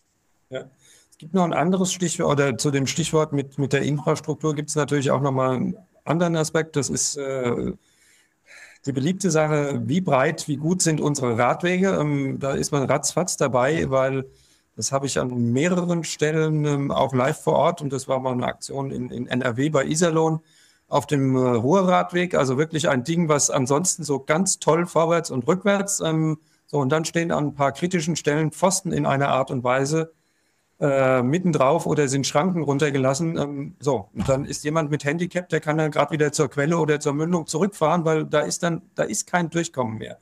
Speaker 5: Ja. Es gibt noch ein anderes Stichwort, oder zu dem Stichwort mit, mit der Infrastruktur gibt es natürlich auch nochmal einen anderen Aspekt. Das ist äh, die beliebte Sache, wie breit, wie gut sind unsere Radwege. Ähm, da ist man ratzfatz dabei, weil das habe ich an mehreren Stellen ähm, auch live vor Ort und das war mal eine Aktion in, in N R W bei Iserlohn auf dem äh, Ruhrradweg. Also wirklich ein Ding, was ansonsten so ganz toll vorwärts und rückwärts. Ähm, so und dann stehen an ein paar kritischen Stellen Pfosten in einer Art und Weise äh, mittendrauf oder sind Schranken runtergelassen. Ähm, so, und dann ist jemand mit Handicap, der kann dann gerade wieder zur Quelle oder zur Mündung zurückfahren, weil da ist dann, da ist kein Durchkommen mehr.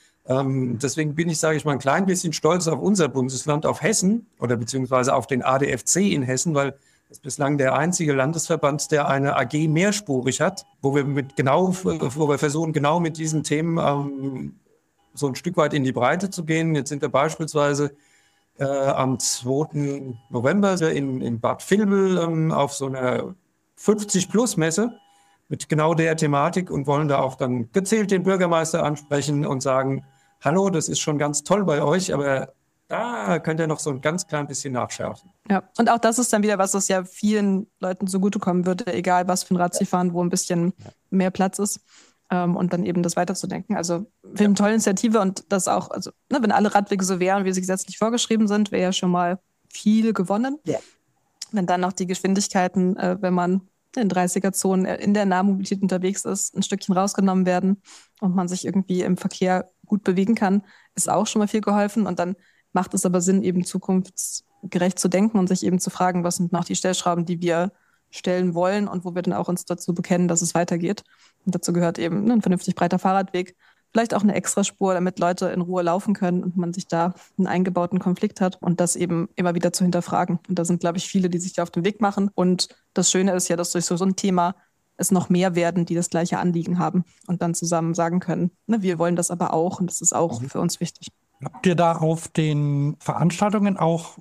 Speaker 5: Ähm, deswegen bin ich, sage ich mal, ein klein bisschen stolz auf unser Bundesland, auf Hessen oder beziehungsweise auf den A D F C in Hessen, weil das ist bislang der einzige Landesverband, der eine A G mehrspurig hat, wo wir mit genau, wo wir versuchen, genau mit diesen Themen ähm, so ein Stück weit in die Breite zu gehen. Jetzt sind wir beispielsweise äh, am zweiten November in, in Bad Vilbel ähm, auf so einer fünfzig-Plus-Messe mit genau der Thematik und wollen da auch dann gezielt den Bürgermeister ansprechen und sagen, hallo, das ist schon ganz toll bei euch, aber da könnt ihr noch so ein ganz klein bisschen nachschärfen.
Speaker 4: Ja, und auch das ist dann wieder was, was ja vielen Leuten zugutekommen würde, egal was für ein Rad sie fahren, wo ein bisschen mehr Platz ist. Ähm, und dann eben das weiterzudenken. Also für eine tolle Initiative und das auch, also ne, wenn alle Radwege so wären, wie sie gesetzlich vorgeschrieben sind, wäre ja schon mal viel gewonnen. Ja. Wenn dann noch die Geschwindigkeiten, äh, wenn man in dreißiger-Zonen in der Nahmobilität unterwegs ist, ein Stückchen rausgenommen werden und man sich irgendwie im Verkehr gut bewegen kann, ist auch schon mal viel geholfen. Und dann macht es aber Sinn, eben zukunftsgerecht zu denken und sich eben zu fragen, was sind noch die Stellschrauben, die wir stellen wollen und wo wir dann auch uns dazu bekennen, dass es weitergeht. Und dazu gehört eben ne, ein vernünftig breiter Fahrradweg, vielleicht auch eine Extraspur, damit Leute in Ruhe laufen können und man sich da einen eingebauten Konflikt hat und das eben immer wieder zu hinterfragen. Und da sind, glaube ich, viele, die sich da auf den Weg machen. Und das Schöne ist ja, dass durch so, so ein Thema es noch mehr werden, die das gleiche Anliegen haben und dann zusammen sagen können, ne, wir wollen das aber auch und das ist auch für uns wichtig.
Speaker 2: Habt ihr da auf den Veranstaltungen auch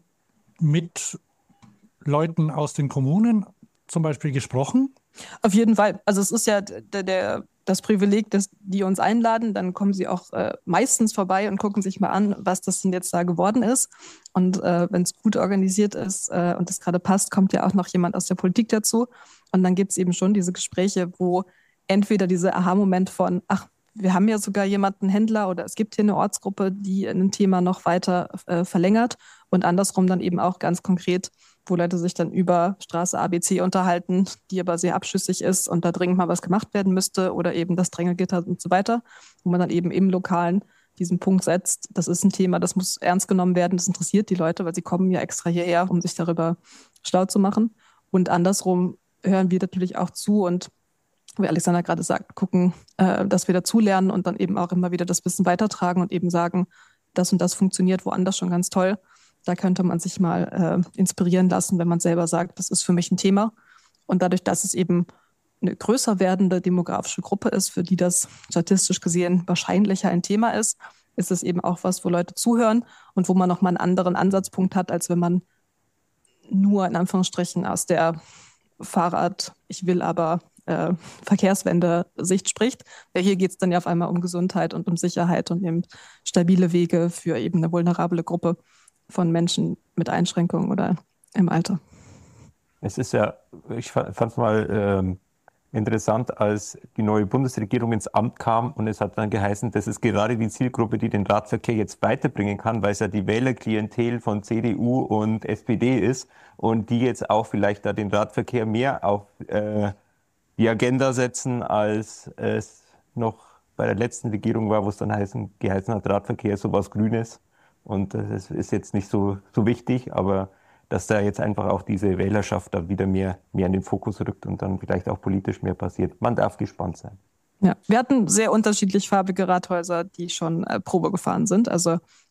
Speaker 2: mit Leuten aus den Kommunen zum Beispiel gesprochen?
Speaker 4: Auf jeden Fall. Also es ist ja der, der, das Privileg, dass die uns einladen. Dann kommen sie auch äh, meistens vorbei und gucken sich mal an, was das denn jetzt da geworden ist. Und äh, wenn es gut organisiert ist äh, und es gerade passt, kommt ja auch noch jemand aus der Politik dazu. Und dann gibt es eben schon diese Gespräche, wo entweder dieser Aha-Moment von, ach, wir haben ja sogar jemanden, Händler oder es gibt hier eine Ortsgruppe, die ein Thema noch weiter äh, verlängert und andersrum dann eben auch ganz konkret, wo Leute sich dann über Straße A B C unterhalten, die aber sehr abschüssig ist und da dringend mal was gemacht werden müsste oder eben das Drängelgitter und so weiter, wo man dann eben im Lokalen diesen Punkt setzt, das ist ein Thema, das muss ernst genommen werden, das interessiert die Leute, weil sie kommen ja extra hierher, um sich darüber schlau zu machen. Und andersrum hören wir natürlich auch zu und wie Alexander gerade sagt, gucken, äh, dass wir dazulernen und dann eben auch immer wieder das Wissen weitertragen und eben sagen, das und das funktioniert woanders schon ganz toll. Da könnte man sich mal äh, inspirieren lassen, wenn man selber sagt, das ist für mich ein Thema. Und dadurch, dass es eben eine größer werdende demografische Gruppe ist, für die das statistisch gesehen wahrscheinlicher ein Thema ist, ist es eben auch was, wo Leute zuhören und wo man nochmal einen anderen Ansatzpunkt hat, als wenn man nur in Anführungsstrichen aus der Fahrrad, ich will aber äh, Verkehrswende-Sicht spricht. Ja, hier geht es dann ja auf einmal um Gesundheit und um Sicherheit und eben stabile Wege für eben eine vulnerable Gruppe von Menschen mit Einschränkungen oder im Alter.
Speaker 3: Es ist ja, ich fand es mal ähm, interessant, als die neue Bundesregierung ins Amt kam und es hat dann geheißen, das ist gerade die Zielgruppe, die den Radverkehr jetzt weiterbringen kann, weil es ja die Wählerklientel von C D U und S P D ist und die jetzt auch vielleicht da den Radverkehr mehr auf äh, die Agenda setzen, als es noch bei der letzten Regierung war, wo es dann heißen, geheißen hat, Radverkehr ist sowas Grünes. Und das ist jetzt nicht so, so wichtig, aber dass da jetzt einfach auch diese Wählerschaft da wieder mehr, mehr in den Fokus rückt und dann vielleicht auch politisch mehr passiert. Man darf gespannt sein.
Speaker 4: Ja, wir hatten sehr unterschiedlich farbige Rathäuser, die schon äh, Probe gefahren sind. Also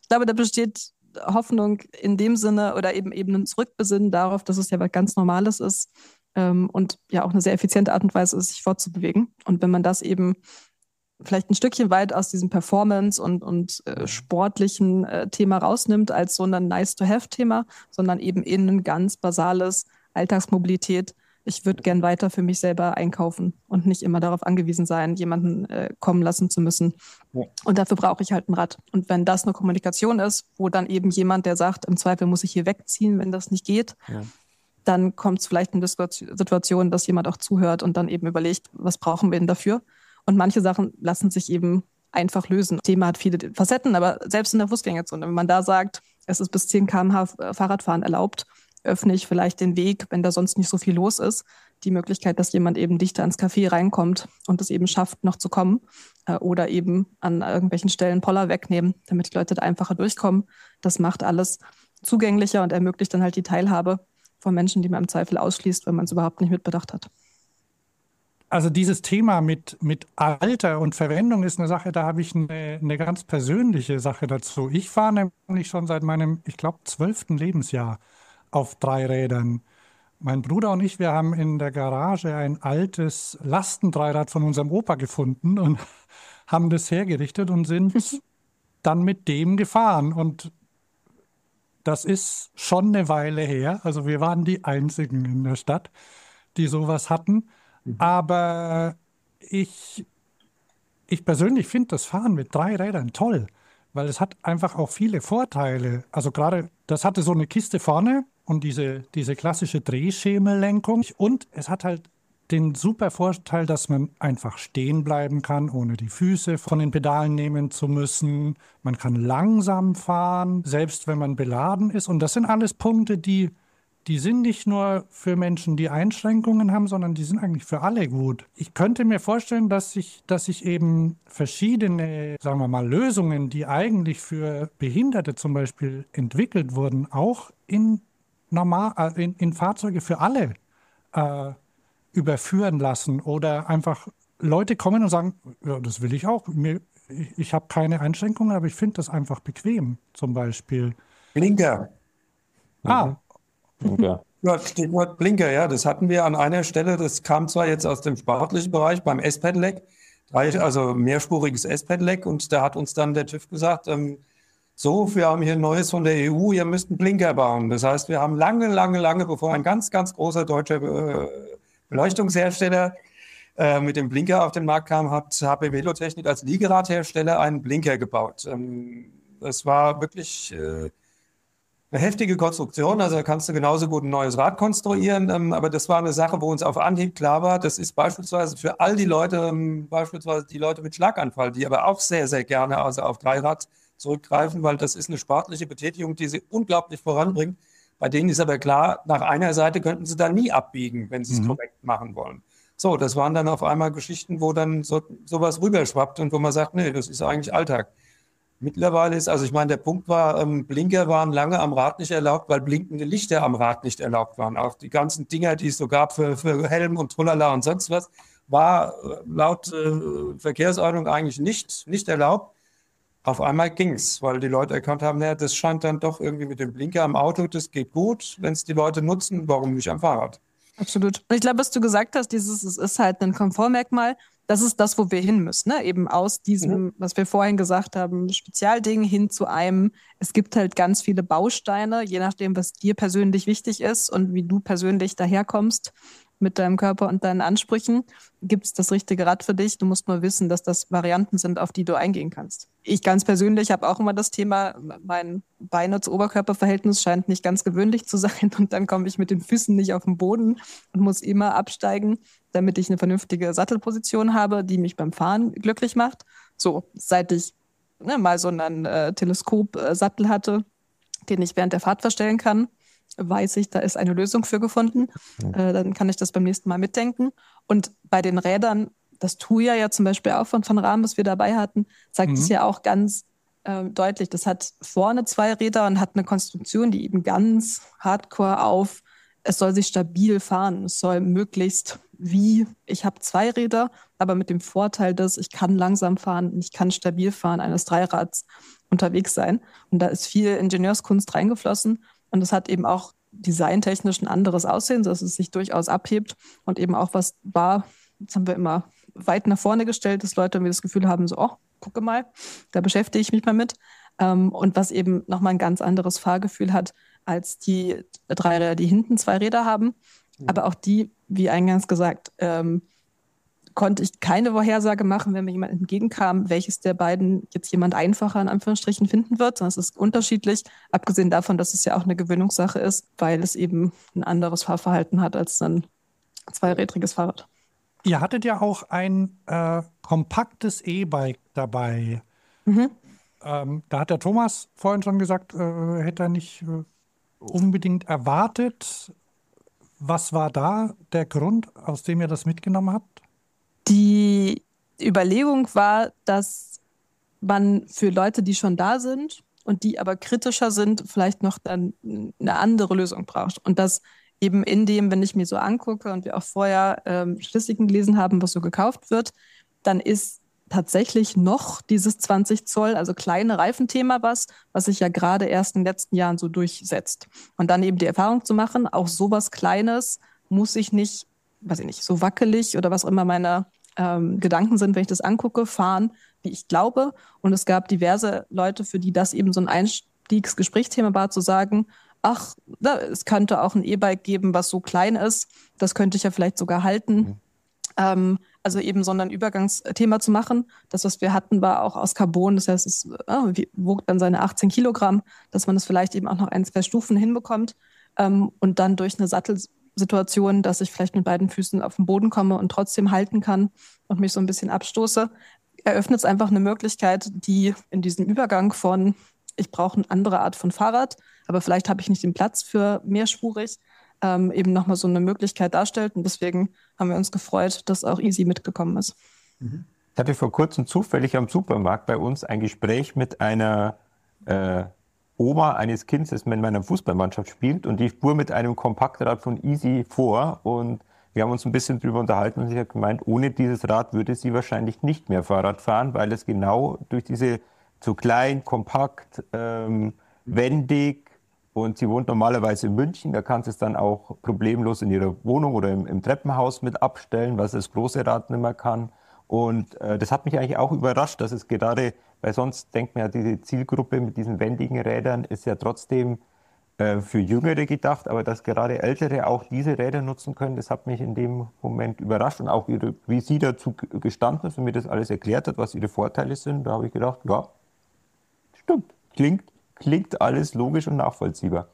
Speaker 4: Ich glaube, da besteht Hoffnung in dem Sinne oder eben eben ein Zurückbesinnen darauf, dass es ja was ganz Normales ist ähm, und ja auch eine sehr effiziente Art und Weise ist, sich fortzubewegen. Und wenn man das eben vielleicht ein Stückchen weit aus diesem Performance- und, und äh, sportlichen äh, Thema rausnimmt als so ein Nice-to-have-Thema, sondern eben in ein ganz basales Alltagsmobilität. Ich würde gern weiter für mich selber einkaufen und nicht immer darauf angewiesen sein, jemanden äh, kommen lassen zu müssen. Ja. Und dafür brauche ich halt ein Rad. Und wenn das eine Kommunikation ist, wo dann eben jemand, der sagt, im Zweifel muss ich hier wegziehen, wenn das nicht geht, ja. dann kommt es vielleicht in die Situation, dass jemand auch zuhört und dann eben überlegt, was brauchen wir denn dafür? Und manche Sachen lassen sich eben einfach lösen. Das Thema hat viele Facetten, aber selbst in der Fußgängerzone, wenn man da sagt, es ist bis zehn Kilometer pro Stunde Fahrradfahren erlaubt, öffne ich vielleicht den Weg, wenn da sonst nicht so viel los ist, die Möglichkeit, dass jemand eben dichter ans Café reinkommt und es eben schafft, noch zu kommen äh, oder eben an irgendwelchen Stellen Poller wegnehmen, damit die Leute da einfacher durchkommen. Das macht alles zugänglicher und ermöglicht dann halt die Teilhabe von Menschen, die man im Zweifel ausschließt, wenn man es überhaupt nicht mitbedacht hat.
Speaker 2: Also dieses Thema mit, mit Alter und Verwendung ist eine Sache, da habe ich eine, eine ganz persönliche Sache dazu. Ich fahre nämlich schon seit meinem, ich glaube, zwölften Lebensjahr auf drei Rädern. Mein Bruder und ich, wir haben in der Garage ein altes Lastendreirad von unserem Opa gefunden und haben das hergerichtet und sind dann mit dem gefahren. Und das ist schon eine Weile her. Also wir waren die Einzigen in der Stadt, die sowas hatten. Mhm. Aber ich, ich persönlich finde das Fahren mit drei Rädern toll, weil es hat einfach auch viele Vorteile. Also gerade, das hatte so eine Kiste vorne und diese, diese klassische Drehschemellenkung. Und es hat halt den super Vorteil, dass man einfach stehen bleiben kann, ohne die Füße von den Pedalen nehmen zu müssen. Man kann langsam fahren, selbst wenn man beladen ist. Und das sind alles Punkte, die, die sind nicht nur für Menschen, die Einschränkungen haben, sondern die sind eigentlich für alle gut. Ich könnte mir vorstellen, dass ich, dass ich eben verschiedene, sagen wir mal, Lösungen, die eigentlich für Behinderte zum Beispiel entwickelt wurden, auch in, normal, in, in Fahrzeuge für alle äh, überführen lassen oder einfach Leute kommen und sagen, ja, das will ich auch. Mir, ich ich habe keine Einschränkungen, aber ich finde das einfach bequem, zum Beispiel.
Speaker 5: Blinker.
Speaker 2: Ah.
Speaker 3: Blinker.
Speaker 5: Ja, Stichwort Blinker, ja, das hatten wir an einer Stelle, das kam zwar jetzt aus dem sportlichen Bereich beim S-Pedelec, also mehrspuriges S-Pedelec, und da hat uns dann der TÜV gesagt, ähm, so, wir haben hier Neues von der E U, ihr müsst einen Blinker bauen. Das heißt, wir haben lange, lange, lange, bevor ein ganz, ganz großer deutscher äh, Beleuchtungshersteller äh, mit dem Blinker auf den Markt kam, hat H P Velotechnik als Liegeradhersteller einen Blinker gebaut. Ähm, das war wirklich äh, eine heftige Konstruktion, also da kannst du genauso gut ein neues Rad konstruieren, ähm, aber das war eine Sache, wo uns auf Anhieb klar war, das ist beispielsweise für all die Leute, ähm, beispielsweise die Leute mit Schlaganfall, die aber auch sehr, sehr gerne also auf Dreirad zurückgreifen, weil das ist eine sportliche Betätigung, die sie unglaublich voranbringt. Bei denen ist aber klar, nach einer Seite könnten sie da nie abbiegen, wenn sie es mhm. korrekt machen wollen. So, das waren dann auf einmal Geschichten, wo dann so, sowas rüberschwappt und wo man sagt, nee, das ist eigentlich Alltag. Mittlerweile ist, also ich meine, der Punkt war, ähm, Blinker waren lange am Rad nicht erlaubt, weil blinkende Lichter am Rad nicht erlaubt waren. Auch die ganzen Dinger, die es so gab für, für Helm und Trulala und sonst was, war äh, laut äh, Verkehrsordnung eigentlich nicht, nicht erlaubt. Auf einmal ging es, weil die Leute erkannt haben, naja, das scheint dann doch irgendwie mit dem Blinker am Auto, das geht gut. Wenn es die Leute nutzen, warum nicht am Fahrrad?
Speaker 4: Absolut. Und ich glaube, was du gesagt hast, dieses, es ist halt ein Komfortmerkmal, das ist das, wo wir hin müssen, ne? Eben aus diesem, mhm. was wir vorhin gesagt haben, Spezialding hin zu einem, es gibt halt ganz viele Bausteine, je nachdem, was dir persönlich wichtig ist und wie du persönlich daherkommst mit deinem Körper und deinen Ansprüchen, gibt es das richtige Rad für dich. Du musst nur wissen, dass das Varianten sind, auf die du eingehen kannst. Ich ganz persönlich habe auch immer das Thema, mein Beine-zu-Oberkörper-Verhältnis scheint nicht ganz gewöhnlich zu sein und dann komme ich mit den Füßen nicht auf den Boden und muss immer absteigen, damit ich eine vernünftige Sattelposition habe, die mich beim Fahren glücklich macht. So, seit ich ne, mal so einen äh, Teleskop-Sattel hatte, den ich während der Fahrt verstellen kann, weiß ich, da ist eine Lösung für gefunden. Äh, dann kann ich das beim nächsten Mal mitdenken. Und bei den Rädern, das Tuya ja zum Beispiel auch von Van Rahm, was wir dabei hatten, zeigt mhm. es ja auch ganz äh, deutlich. Das hat vorne zwei Räder und hat eine Konstruktion, die eben ganz hardcore auf, es soll sich stabil fahren, es soll möglichst wie, ich habe zwei Räder, aber mit dem Vorteil, dass ich kann langsam fahren und ich kann stabil fahren eines Dreirads unterwegs sein. Und da ist viel Ingenieurskunst reingeflossen und es hat eben auch designtechnisch ein anderes Aussehen, dass es sich durchaus abhebt und eben auch was war, das haben wir immer weit nach vorne gestellt, dass Leute mir das Gefühl haben, so, oh, gucke mal, da beschäftige ich mich mal mit. Ähm, und was eben nochmal ein ganz anderes Fahrgefühl hat als die Dreiräder, die hinten zwei Räder haben. Mhm. Aber auch die, wie eingangs gesagt, ähm, konnte ich keine Vorhersage machen, wenn mir jemand entgegenkam, welches der beiden jetzt jemand einfacher in Anführungsstrichen finden wird, sondern es ist unterschiedlich, abgesehen davon, dass es ja auch eine Gewöhnungssache ist, weil es eben ein anderes Fahrverhalten hat als ein zweirädriges Fahrrad.
Speaker 2: Ihr hattet ja auch ein äh, kompaktes E-Bike dabei.
Speaker 4: Mhm.
Speaker 2: Ähm, da hat der Thomas vorhin schon gesagt, äh, hätte er nicht äh, unbedingt erwartet. Was war da der Grund, aus dem ihr das mitgenommen habt?
Speaker 4: Die Überlegung war, dass man für Leute, die schon da sind und die aber kritischer sind, vielleicht noch dann eine andere Lösung braucht. Und dass eben in dem, wenn ich mir so angucke und wir auch vorher ähm, Statistiken gelesen haben, was so gekauft wird, dann ist tatsächlich noch dieses zwanzig Zoll, also kleine Reifenthema was, was sich ja gerade erst in den letzten Jahren so durchsetzt. Und dann eben die Erfahrung zu machen, auch sowas Kleines muss ich nicht, weiß ich nicht, so wackelig oder was auch immer meine ähm, Gedanken sind, wenn ich das angucke, fahren, wie ich glaube. Und es gab diverse Leute, für die das eben so ein Einstiegsgesprächsthema war, zu sagen, ach, na, es könnte auch ein E-Bike geben, was so klein ist, das könnte ich ja vielleicht sogar halten. Mhm. Ähm, also eben so ein Übergangsthema zu machen. Das, was wir hatten, war auch aus Carbon, das heißt, es äh, wog dann seine achtzehn Kilogramm, dass man es vielleicht eben auch noch ein, zwei Stufen hinbekommt ähm, und dann durch eine Sattelsituation, dass ich vielleicht mit beiden Füßen auf den Boden komme und trotzdem halten kann und mich so ein bisschen abstoße, eröffnet es einfach eine Möglichkeit, die in diesem Übergang von, ich brauche eine andere Art von Fahrrad, aber vielleicht habe ich nicht den Platz für mehrspurig, ähm, eben nochmal so eine Möglichkeit darstellt. Und deswegen haben wir uns gefreut, dass auch Easy mitgekommen ist.
Speaker 3: Ich hatte vor kurzem zufällig am Supermarkt bei uns ein Gespräch mit einer äh, Oma eines Kindes, das in meiner Fußballmannschaft spielt, und die fuhr mit einem Kompaktrad von Easy vor und wir haben uns ein bisschen drüber unterhalten und sie hat gemeint, ohne dieses Rad würde sie wahrscheinlich nicht mehr Fahrrad fahren, weil es genau durch diese zu klein, kompakt, ähm, wendig, und sie wohnt normalerweise in München, da kann sie es dann auch problemlos in ihrer Wohnung oder im, im Treppenhaus mit abstellen, was das große Rad nicht mehr kann. Und äh, das hat mich eigentlich auch überrascht, dass es gerade, weil sonst denkt man ja, diese Zielgruppe mit diesen wendigen Rädern ist ja trotzdem äh, für Jüngere gedacht, aber dass gerade Ältere auch diese Räder nutzen können, das hat mich in dem Moment überrascht. Und auch ihre, wie sie dazu gestanden ist und mir das alles erklärt hat, was ihre Vorteile sind, da habe ich gedacht, ja, stimmt, klingt, klingt alles logisch und nachvollziehbar.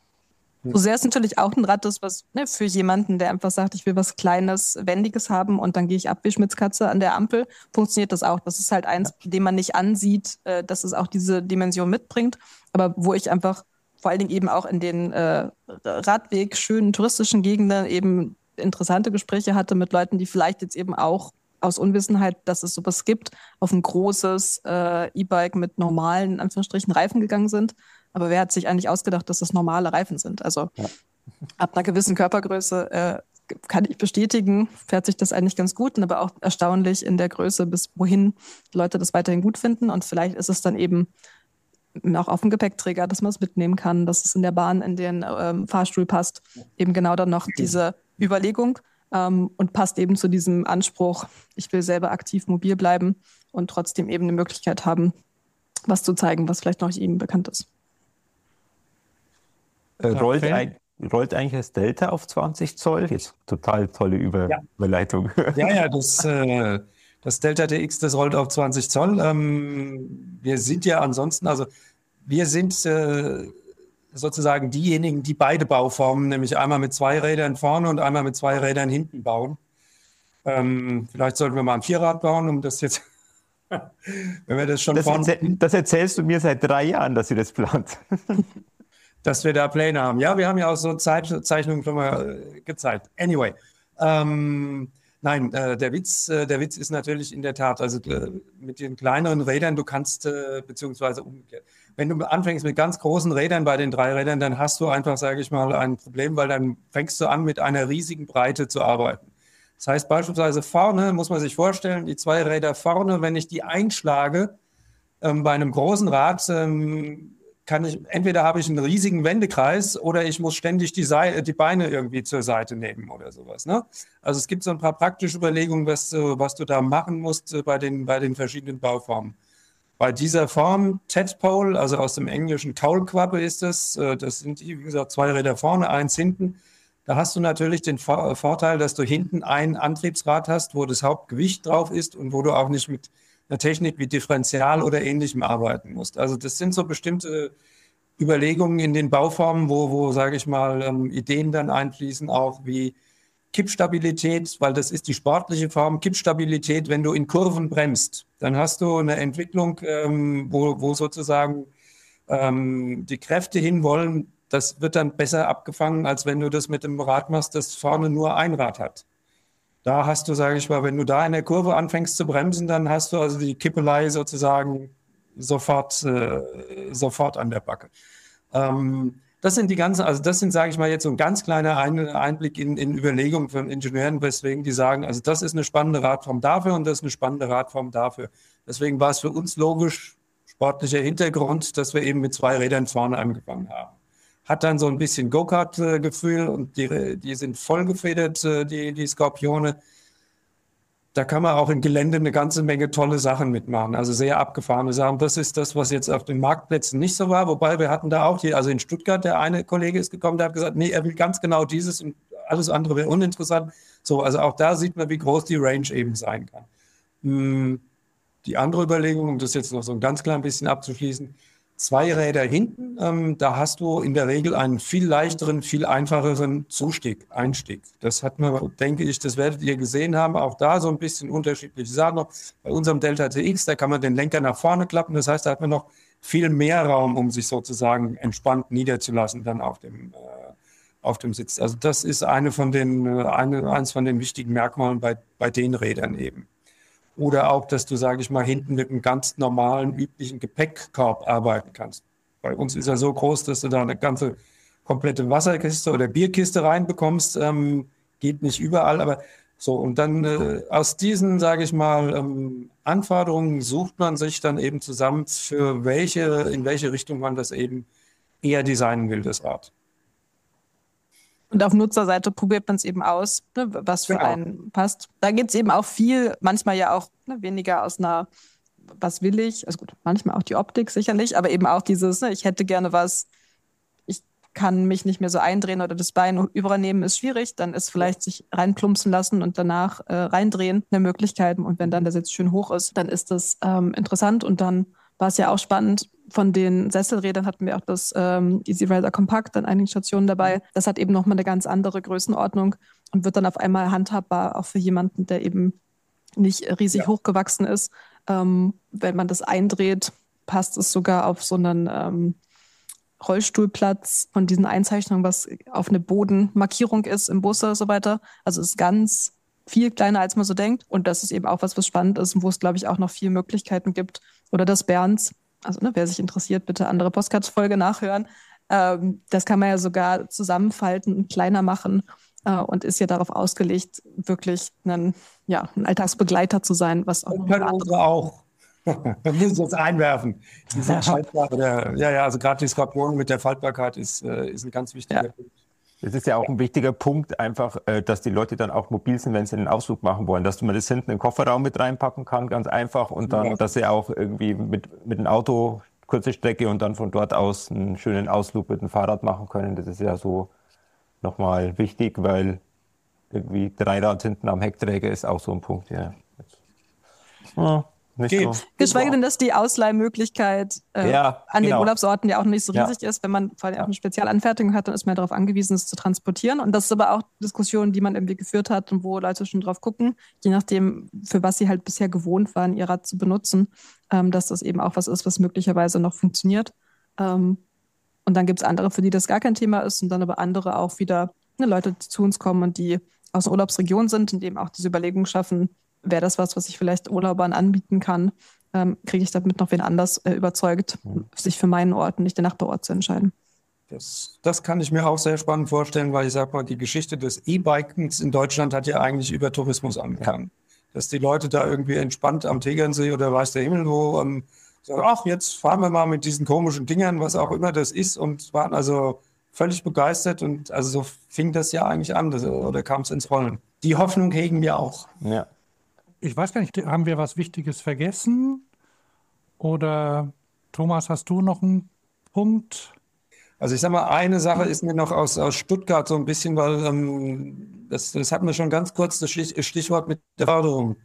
Speaker 4: So sehr ist natürlich auch ein Rad, das was ne, für jemanden, der einfach sagt, ich will was Kleines, Wendiges haben und dann gehe ich ab wie Schmitzkatze an der Ampel, funktioniert das auch. Das ist halt eins, dem man nicht ansieht, äh, dass es auch diese Dimension mitbringt, aber wo ich einfach vor allen Dingen eben auch in den äh, Radweg, schönen touristischen Gegenden eben interessante Gespräche hatte mit Leuten, die vielleicht jetzt eben auch aus Unwissenheit, dass es sowas gibt, auf ein großes äh, E-Bike mit normalen, in Anführungsstrichen, Reifen gegangen sind. Aber wer hat sich eigentlich ausgedacht, dass das normale Reifen sind? Also ja. Ab einer gewissen Körpergröße äh, kann ich bestätigen, fährt sich das eigentlich ganz gut, aber auch erstaunlich in der Größe, bis wohin Leute das weiterhin gut finden. Und vielleicht ist es dann eben auch auf dem Gepäckträger, dass man es mitnehmen kann, dass es in der Bahn in den ähm, Fahrstuhl passt. Eben genau dann noch diese Überlegung ähm, und passt eben zu diesem Anspruch, ich will selber aktiv mobil bleiben und trotzdem eben eine Möglichkeit haben, was zu zeigen, was vielleicht noch nicht Ihnen bekannt ist.
Speaker 3: Äh, rollt, ein, rollt eigentlich das Delta auf zwanzig Zoll? Jetzt total tolle Über ja. Überleitung.
Speaker 5: Ja, ja, das, äh, das Delta D X, das rollt auf zwanzig Zoll. Ähm, wir sind ja ansonsten, also wir sind äh, sozusagen diejenigen, die beide Bauformen, nämlich einmal mit zwei Rädern vorne und einmal mit zwei Rädern hinten bauen. Ähm, vielleicht sollten wir mal ein Vierrad bauen, um das jetzt, wenn wir das schon
Speaker 3: das,
Speaker 5: vorne...
Speaker 3: erzähl, das erzählst du mir seit drei Jahren, dass ihr das plant.
Speaker 5: Dass wir da Pläne haben. Ja, wir haben ja auch so Zeit, Zeichnungen schon mal äh, gezeigt. Anyway, ähm, nein, äh, der Witz, äh, der Witz ist natürlich in der Tat, also äh, mit den kleineren Rädern, du kannst, äh, beziehungsweise umgekehrt, wenn du anfängst mit ganz großen Rädern bei den drei Rädern, dann hast du einfach, sage ich mal, ein Problem, weil dann fängst du an, mit einer riesigen Breite zu arbeiten. Das heißt beispielsweise vorne, muss man sich vorstellen, die zwei Räder vorne, wenn ich die einschlage, ähm, bei einem großen Rad, ähm, kann ich, entweder habe ich einen riesigen Wendekreis oder ich muss ständig die, Seite, die Beine irgendwie zur Seite nehmen oder sowas. Ne? Also es gibt so ein paar praktische Überlegungen, was, was du da machen musst bei den, bei den verschiedenen Bauformen. Bei dieser Form, Tadpole, also aus dem englischen Kaulquappe ist das, das sind, wie gesagt, zwei Räder vorne, eins hinten. Da hast du natürlich den Vorteil, dass du hinten ein Antriebsrad hast, wo das Hauptgewicht drauf ist und wo du auch nicht mit einer Technik wie Differential oder Ähnlichem arbeiten musst. Also das sind so bestimmte Überlegungen in den Bauformen, wo, wo sage ich mal, ähm, Ideen dann einfließen, auch wie Kippstabilität, weil das ist die sportliche Form, Kippstabilität, wenn du in Kurven bremst, dann hast du eine Entwicklung, ähm, wo, wo sozusagen ähm, die Kräfte hinwollen, das wird dann besser abgefangen, als wenn du das mit dem Rad machst, das vorne nur ein Rad hat. Da hast du, sage ich mal, wenn du da in der Kurve anfängst zu bremsen, dann hast du also die Kippelei sozusagen sofort, äh, sofort an der Backe. Ähm, das sind die ganzen, also das sind, sage ich mal, jetzt so ein ganz kleiner Einblick in, in Überlegungen von Ingenieuren, weswegen die sagen, also das ist eine spannende Radform dafür und das ist eine spannende Radform dafür. Deswegen war es für uns logisch, sportlicher Hintergrund, dass wir eben mit zwei Rädern vorne angefangen haben. Hat dann so ein bisschen Go-Kart-Gefühl und die, die sind vollgefedert, die, die Skorpione. Da kann man auch im Gelände eine ganze Menge tolle Sachen mitmachen, also sehr abgefahrene Sachen. Das ist das, was jetzt auf den Marktplätzen nicht so war, wobei wir hatten da auch, die, also in Stuttgart, der eine Kollege ist gekommen, der hat gesagt, nee, er will ganz genau dieses und alles andere wäre uninteressant. So, also auch da sieht man, wie groß die Range eben sein kann. Die andere Überlegung, um das jetzt noch so ein ganz klein bisschen abzuschließen, zwei Räder hinten, ähm, da hast du in der Regel einen viel leichteren, viel einfacheren Zustieg, Einstieg. Das hat man, denke ich, das werdet ihr gesehen haben, auch da so ein bisschen unterschiedliche Sachen noch. Bei unserem Delta T X, da kann man den Lenker nach vorne klappen, das heißt, da hat man noch viel mehr Raum, um sich sozusagen entspannt niederzulassen dann auf dem, äh, auf dem Sitz. Also das ist eine von den, äh, eine, eines von den wichtigen Merkmalen bei, bei den Rädern eben. Oder auch, dass du, sage ich mal, hinten mit einem ganz normalen, üblichen Gepäckkorb arbeiten kannst. Bei uns ist er so groß, dass du da eine ganze komplette Wasserkiste oder Bierkiste reinbekommst. Ähm, geht nicht überall, aber so. Und dann äh, aus diesen, sage ich mal, ähm, Anforderungen sucht man sich dann eben zusammen, für welche, in welche Richtung man das eben eher designen will, das Rad.
Speaker 4: Und auf Nutzerseite probiert man es eben aus, ne, was für
Speaker 5: Genau.
Speaker 4: einen passt. Da geht es eben auch viel, manchmal ja auch ne, weniger aus einer, was will ich, also gut, manchmal auch die Optik sicherlich, aber eben auch dieses, ne, ich hätte gerne was, ich kann mich nicht mehr so eindrehen oder das Bein übernehmen ist schwierig, dann ist vielleicht sich reinplumpsen lassen und danach äh, reindrehen eine Möglichkeit. Und wenn dann der Sitz schön hoch ist, dann ist das ähm, interessant. Und dann war es ja auch spannend, von den Sesselrädern hatten wir auch das ähm, Easy Riser Compact an einigen Stationen dabei. Das hat eben nochmal eine ganz andere Größenordnung und wird dann auf einmal handhabbar, auch für jemanden, der eben nicht riesig
Speaker 5: Ja.
Speaker 4: hochgewachsen ist. Ähm, wenn man das eindreht, passt es sogar auf so einen ähm, Rollstuhlplatz von diesen Einzeichnungen, was auf eine Bodenmarkierung ist im Bus oder so weiter. Also ist ganz viel kleiner, als man so denkt. Und das ist eben auch was, was spannend ist und wo es, glaube ich, auch noch viele Möglichkeiten gibt. Oder das Bernds, also ne, wer sich interessiert, bitte andere Postcards-Folge nachhören. Ähm, das kann man ja sogar zusammenfalten und kleiner machen äh, und ist ja darauf ausgelegt, wirklich ein, ja, ein Alltagsbegleiter zu sein, was auch
Speaker 5: Das
Speaker 4: noch
Speaker 5: können
Speaker 4: eine
Speaker 5: unsere auch. Wir müssen jetzt einwerfen. Die sind faltbar. Oder, ja, ja, also gerade die Skorpione mit der Faltbarkeit ist, äh, ist ein ganz wichtiger
Speaker 4: Ja.
Speaker 5: Punkt.
Speaker 3: Das ist ja auch ein wichtiger Punkt, einfach, äh, dass die Leute dann auch mobil sind, wenn sie einen Ausflug machen wollen, dass man das hinten in den Kofferraum mit reinpacken kann, ganz einfach, und dann,
Speaker 5: Ja.
Speaker 3: dass sie auch irgendwie mit, mit dem Auto kurze Strecke und dann von dort aus einen schönen Ausflug mit dem Fahrrad machen können. Das ist ja so nochmal wichtig, weil irgendwie Dreirad hinten am Heckträger ist auch so ein Punkt, ja. Ja, nicht
Speaker 5: Geht.
Speaker 3: so.
Speaker 4: Geschweige denn, dass die Ausleihmöglichkeit äh,
Speaker 3: Ja,
Speaker 4: an
Speaker 3: genau.
Speaker 4: den Urlaubsorten ja auch nicht so
Speaker 3: Ja.
Speaker 4: riesig ist. Wenn man vor allem auch eine Spezialanfertigung hat, dann ist man ja darauf angewiesen, es zu transportieren. Und das ist aber auch Diskussionen, die man irgendwie geführt hat und wo Leute schon drauf gucken, je nachdem, für was sie halt bisher gewohnt waren, ihr Rad zu benutzen, ähm, dass das eben auch was ist, was möglicherweise noch funktioniert. Ähm, und dann gibt es andere, für die das gar kein Thema ist, und dann aber andere auch wieder ne, Leute, die zu uns kommen und die aus einer Urlaubsregion sind und eben auch diese Überlegung schaffen, wäre das was, was ich vielleicht Urlaubern anbieten kann, ähm, kriege ich damit noch wen anders äh, überzeugt,
Speaker 3: Mhm.
Speaker 4: sich für meinen Ort und nicht den Nachbarort zu entscheiden.
Speaker 5: Das, das kann ich mir auch sehr spannend vorstellen, weil ich sage mal, die Geschichte des E-Bikens in Deutschland hat ja eigentlich über Tourismus angefangen. Dass die Leute da irgendwie entspannt am Tegernsee oder weiß der Himmel wo ähm, sagen, ach, jetzt fahren wir mal mit diesen komischen Dingern, was auch immer das ist, und waren also völlig begeistert, und also so fing das ja eigentlich an, das, oder kam es ins Rollen. Die Hoffnung hegen wir auch.
Speaker 3: Ja.
Speaker 2: Ich weiß gar nicht, haben wir was Wichtiges vergessen? Oder Thomas, hast du noch einen Punkt?
Speaker 5: Also ich sag mal, eine Sache ist mir noch aus, aus Stuttgart so ein bisschen, weil ähm, das, das hatten wir schon ganz kurz, das Stich- Stichwort mit der Förderung,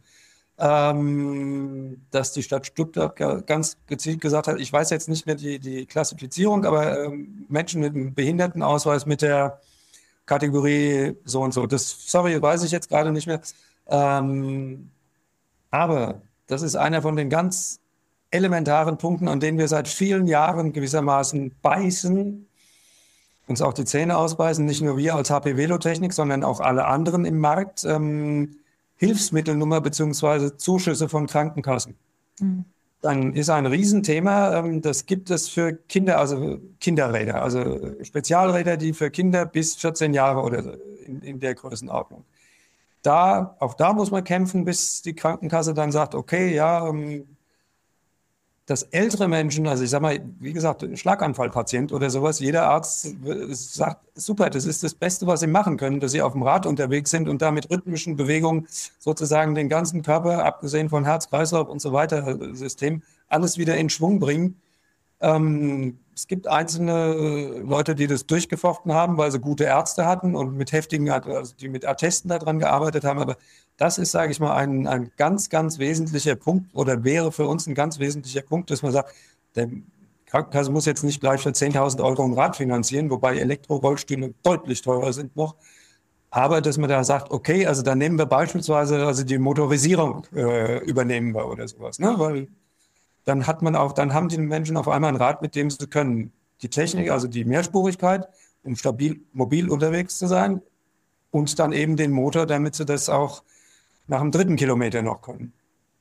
Speaker 5: ähm, dass die Stadt Stuttgart ga- ganz gezielt gesagt hat, ich weiß jetzt nicht mehr die, die Klassifizierung, aber ähm, Menschen mit einem Behindertenausweis mit der Kategorie so und so, das, sorry, weiß ich jetzt gerade nicht mehr. Ähm, aber das ist einer von den ganz elementaren Punkten, an denen wir seit vielen Jahren gewissermaßen beißen, uns auch die Zähne ausbeißen, nicht nur wir als H P Velotechnik, sondern auch alle anderen im Markt, ähm, Hilfsmittelnummer beziehungsweise Zuschüsse von Krankenkassen.
Speaker 4: Mhm.
Speaker 5: Dann ist ein Riesenthema, ähm, das gibt es für Kinder, also Kinderräder, also Spezialräder, die für Kinder bis vierzehn Jahre oder so in, in der Größenordnung. Da, auch da muss man kämpfen, bis die Krankenkasse dann sagt, okay, ja, ähm, dass ältere Menschen, also ich sage mal, wie gesagt, ein Schlaganfallpatient oder sowas, jeder Arzt sagt, super, das ist das Beste, was sie machen können, dass sie auf dem Rad unterwegs sind und da mit rhythmischen Bewegungen sozusagen den ganzen Körper, abgesehen von Herz, Kreislauf und so weiter, System, alles wieder in Schwung bringen. Ähm, es gibt einzelne Leute, die das durchgefochten haben, weil sie gute Ärzte hatten und mit heftigen, also die mit Attesten daran gearbeitet haben. Aber das ist, sage ich mal, ein, ein ganz, ganz wesentlicher Punkt oder wäre für uns ein ganz wesentlicher Punkt, dass man sagt, der Krankenkasse muss jetzt nicht gleich für zehntausend Euro ein Rad finanzieren, wobei Elektrorollstühle deutlich teurer sind noch. Aber dass man da sagt, okay, also dann nehmen wir beispielsweise, also die Motorisierung äh, übernehmen wir oder sowas, ne? Weil dann hat man auch, dann haben die Menschen auf einmal ein Rad, mit dem sie können. Die Technik, also die Mehrspurigkeit, um stabil mobil unterwegs zu sein, und dann eben den Motor, damit sie das auch nach dem dritten Kilometer noch können.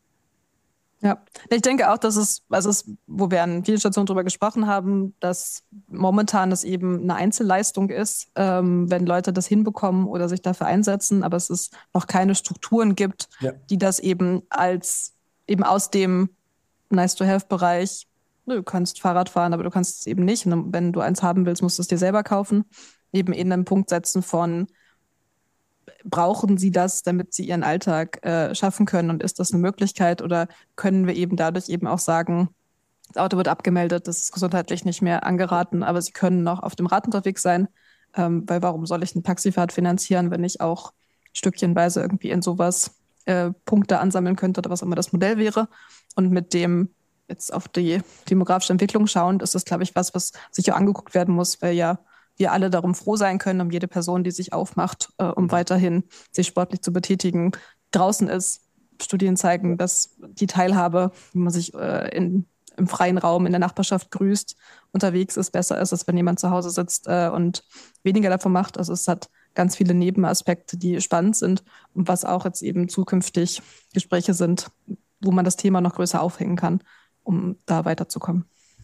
Speaker 4: Ja, ich denke auch, dass es, also es, wo wir an vielen Stationen drüber gesprochen haben, dass momentan es eben eine Einzelleistung ist, ähm, wenn Leute das hinbekommen oder sich dafür einsetzen, aber es ist noch keine Strukturen gibt,
Speaker 5: Ja.
Speaker 4: die das eben als eben aus dem Nice-to-have-Bereich, du kannst Fahrrad fahren, aber du kannst es eben nicht. Und wenn du eins haben willst, musst du es dir selber kaufen. Eben in einen Punkt setzen von, brauchen sie das, damit sie ihren Alltag äh, schaffen können, und ist das eine Möglichkeit, oder können wir eben dadurch eben auch sagen, das Auto wird abgemeldet, das ist gesundheitlich nicht mehr angeraten, aber sie können noch auf dem Rad unterwegs sein, ähm, weil warum soll ich eine Taxifahrt finanzieren, wenn ich auch stückchenweise irgendwie in sowas äh, Punkte ansammeln könnte oder was auch immer das Modell wäre. Und mit dem jetzt auf die demografische Entwicklung schauend, ist das, glaube ich, was, was sich auch angeguckt werden muss, weil ja wir alle darum froh sein können, um jede Person, die sich aufmacht, äh, um weiterhin sich sportlich zu betätigen, draußen ist. Studien zeigen, dass die Teilhabe, wenn man sich äh, in, im freien Raum in der Nachbarschaft grüßt, unterwegs ist, besser ist, als wenn jemand zu Hause sitzt äh, und weniger davon macht. Also es hat ganz viele Nebenaspekte, die spannend sind und was auch jetzt eben zukünftig Gespräche sind, wo man das Thema noch größer aufhängen kann, um da weiterzukommen.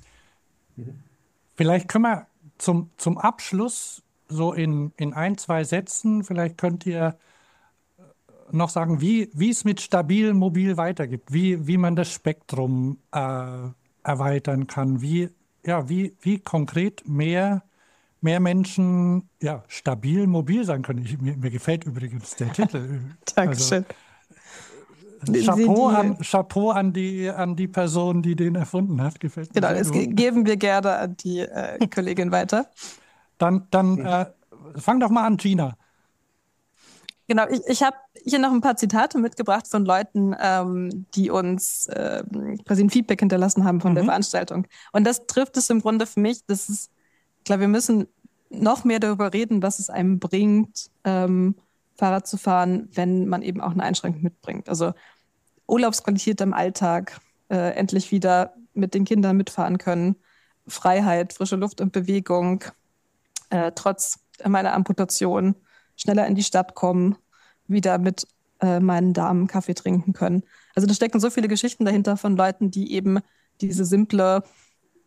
Speaker 2: Vielleicht können wir zum, zum Abschluss so in, in ein, zwei Sätzen, vielleicht könnt ihr noch sagen, wie, wie es mit stabil mobil weitergeht, wie, wie man das Spektrum äh, erweitern kann, wie, ja, wie, wie konkret mehr, mehr Menschen ja, stabil mobil sein können. Ich, mir, mir gefällt übrigens der Titel.
Speaker 4: Dankeschön.
Speaker 2: Also, Chapeau, an, Chapeau an, die, an die Person, die den erfunden hat. Gefällt mir
Speaker 4: genau,
Speaker 2: sehr
Speaker 4: das
Speaker 2: gut.
Speaker 4: geben wir gerne an die äh, Kollegin weiter.
Speaker 2: Dann, dann äh, fang doch mal an, Gina.
Speaker 4: Genau, ich, ich habe hier noch ein paar Zitate mitgebracht von Leuten, ähm, die uns äh, quasi ein Feedback hinterlassen haben von
Speaker 2: Mhm.
Speaker 4: der Veranstaltung. Und das trifft es im Grunde für mich. Das ist, ich glaube, wir müssen noch mehr darüber reden, was es einem bringt, ähm, Fahrrad zu fahren, wenn man eben auch eine Einschränkung mitbringt. Also Urlaubsqualität im Alltag, äh, endlich wieder mit den Kindern mitfahren können, Freiheit, frische Luft und Bewegung, äh, trotz meiner Amputation schneller in die Stadt kommen, wieder mit äh, meinen Damen Kaffee trinken können. Also da stecken so viele Geschichten dahinter von Leuten, die eben diese simple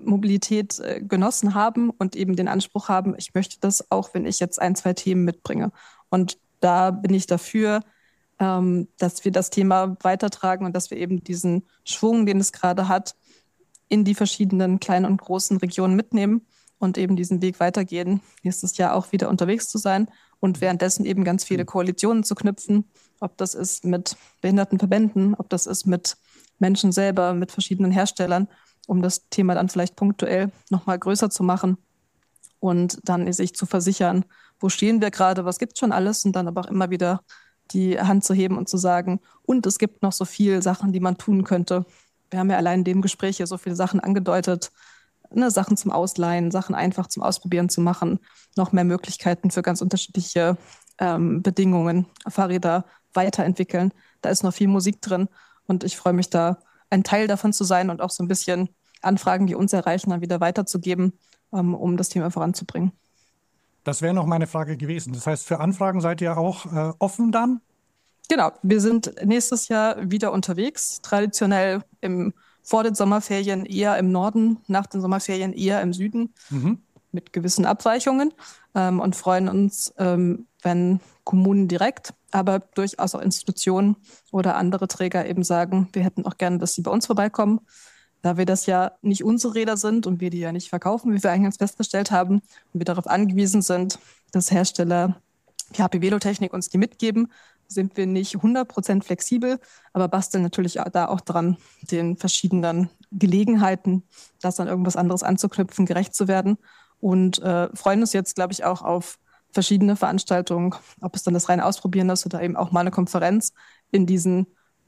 Speaker 4: Mobilität äh, genossen haben und eben den Anspruch haben, ich möchte das auch, wenn ich jetzt ein, zwei Themen mitbringe. Und da bin ich dafür, ähm, dass wir das Thema weitertragen und dass wir eben diesen Schwung, den es gerade hat, in die verschiedenen kleinen und großen Regionen mitnehmen und eben diesen Weg weitergehen, nächstes Jahr auch wieder unterwegs zu sein und währenddessen eben ganz viele Koalitionen zu knüpfen, ob das ist mit Behindertenverbänden, ob das ist mit Menschen selber, mit verschiedenen Herstellern, um das Thema dann vielleicht punktuell nochmal größer zu machen und dann sich zu versichern, wo stehen wir gerade, was gibt es schon alles und dann aber auch immer wieder die Hand zu heben und zu sagen, und es gibt noch so viele Sachen, die man tun könnte. Wir haben ja allein in dem Gespräch hier so viele Sachen angedeutet, ne, Sachen zum Ausleihen, Sachen einfach zum Ausprobieren zu machen, noch mehr Möglichkeiten für ganz unterschiedliche ähm, Bedingungen, Fahrräder weiterentwickeln. Da ist noch viel Musik drin und ich freue mich da, ein Teil davon zu sein und auch so ein bisschen Anfragen, die uns erreichen, dann wieder weiterzugeben, ähm, um das Thema voranzubringen.
Speaker 2: Das wäre noch meine Frage gewesen. Das heißt, für Anfragen seid ihr auch äh, offen dann?
Speaker 4: Genau, wir sind nächstes Jahr wieder unterwegs, traditionell im, vor den Sommerferien eher im Norden, nach den Sommerferien eher im Süden,
Speaker 2: Mhm.
Speaker 4: mit gewissen Abweichungen ähm, und freuen uns, ähm, wenn Kommunen direkt, aber durchaus auch Institutionen oder andere Träger eben sagen, wir hätten auch gerne, dass sie bei uns vorbeikommen. Da wir das ja nicht unsere Räder sind und wir die ja nicht verkaufen, wie wir eingangs festgestellt haben, und wir darauf angewiesen sind, dass Hersteller wie H P Velotechnik uns die mitgeben, sind wir nicht hundert Prozent flexibel, aber basteln natürlich da auch dran, den verschiedenen Gelegenheiten, das an irgendwas anderes anzuknüpfen, gerecht zu werden und äh, freuen uns jetzt, glaube ich, auch auf verschiedene Veranstaltungen, ob es dann das reine Ausprobieren ist oder eben auch mal eine Konferenz in diesen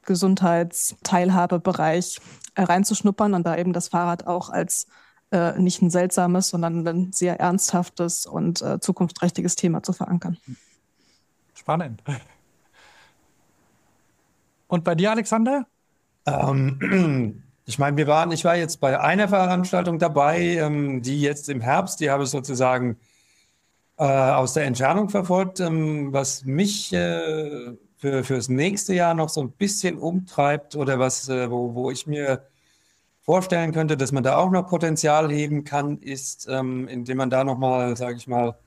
Speaker 4: Gesundheitsteilhabebereich äh, reinzuschnuppern und da eben das Fahrrad auch als äh, nicht ein seltsames, sondern ein sehr ernsthaftes und äh, zukunftsträchtiges Thema zu verankern.
Speaker 2: Spannend. Und bei dir, Alexander?
Speaker 5: Ähm, ich meine, wir waren, ich war jetzt bei einer Veranstaltung dabei, ähm, die jetzt im Herbst, die habe ich sozusagen äh, aus der Entfernung verfolgt, ähm, was mich äh, für fürs nächste Jahr noch so ein bisschen umtreibt oder was, äh, wo, wo ich mir vorstellen könnte, dass man da auch noch Potenzial heben kann, ist, ähm, indem man da nochmal, sage ich mal,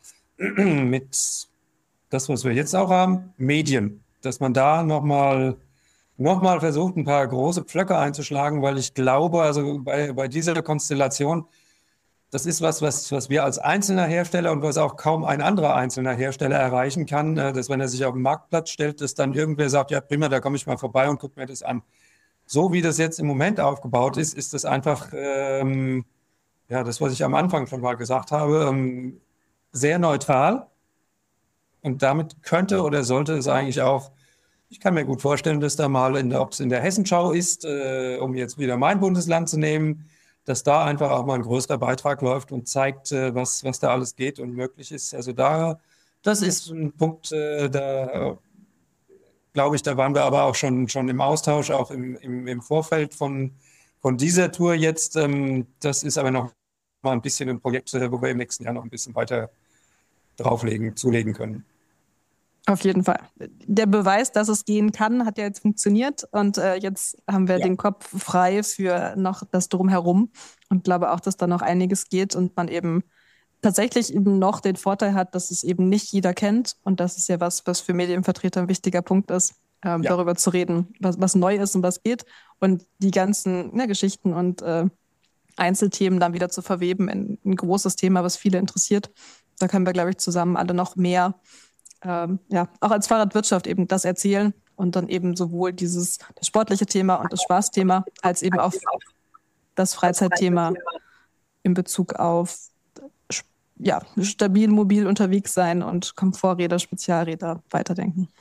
Speaker 5: mit das, was wir jetzt auch haben, Medien, dass man da nochmal nochmal versucht, ein paar große Pflöcke einzuschlagen, weil ich glaube, also bei, bei dieser Konstellation, das ist was, was, was wir als einzelner Hersteller und was auch kaum ein anderer einzelner Hersteller erreichen kann, äh, dass wenn er sich auf den Marktplatz stellt, dass dann irgendwer sagt, ja prima, da komme ich mal vorbei und gucke mir das an. So wie das jetzt im Moment aufgebaut ist, ist das einfach, ähm, ja, das, was ich am Anfang schon mal gesagt habe, ähm, sehr neutral. Und damit könnte oder sollte es eigentlich auch, ich kann mir gut vorstellen, dass da mal, in der, ob es in der Hessenschau ist, äh, um jetzt wieder mein Bundesland zu nehmen, dass da einfach auch mal ein größerer Beitrag läuft und zeigt, äh, was, was da alles geht und möglich ist. Also da, das ist ein Punkt, äh, da glaube ich, da waren wir aber auch schon, schon im Austausch, auch im, im, im Vorfeld von, von dieser Tour jetzt. Ähm, das ist aber noch mal ein bisschen ein Projekt, äh, wo wir im nächsten Jahr noch ein bisschen weiter drauflegen, zulegen können.
Speaker 4: Auf jeden Fall. Der Beweis, dass es gehen kann, hat ja jetzt funktioniert und äh, jetzt haben wir ja den Kopf frei für noch das Drumherum und glaube auch, dass da noch einiges geht und man eben tatsächlich eben noch den Vorteil hat, dass es eben nicht jeder kennt und das ist ja was, was für Medienvertreter ein wichtiger Punkt ist, ähm, ja. darüber zu reden, was, was neu ist und was geht und die ganzen ne, Geschichten und äh, Einzelthemen dann wieder zu verweben in ein großes Thema, was viele interessiert. Da können wir, glaube ich, zusammen alle noch mehr Ähm, ja, auch als Fahrradwirtschaft eben das erzählen und dann eben sowohl dieses das sportliche Thema und das Spaßthema als eben auch das Freizeitthema in Bezug auf ja, stabil mobil unterwegs sein und Komforträder, Spezialräder weiterdenken.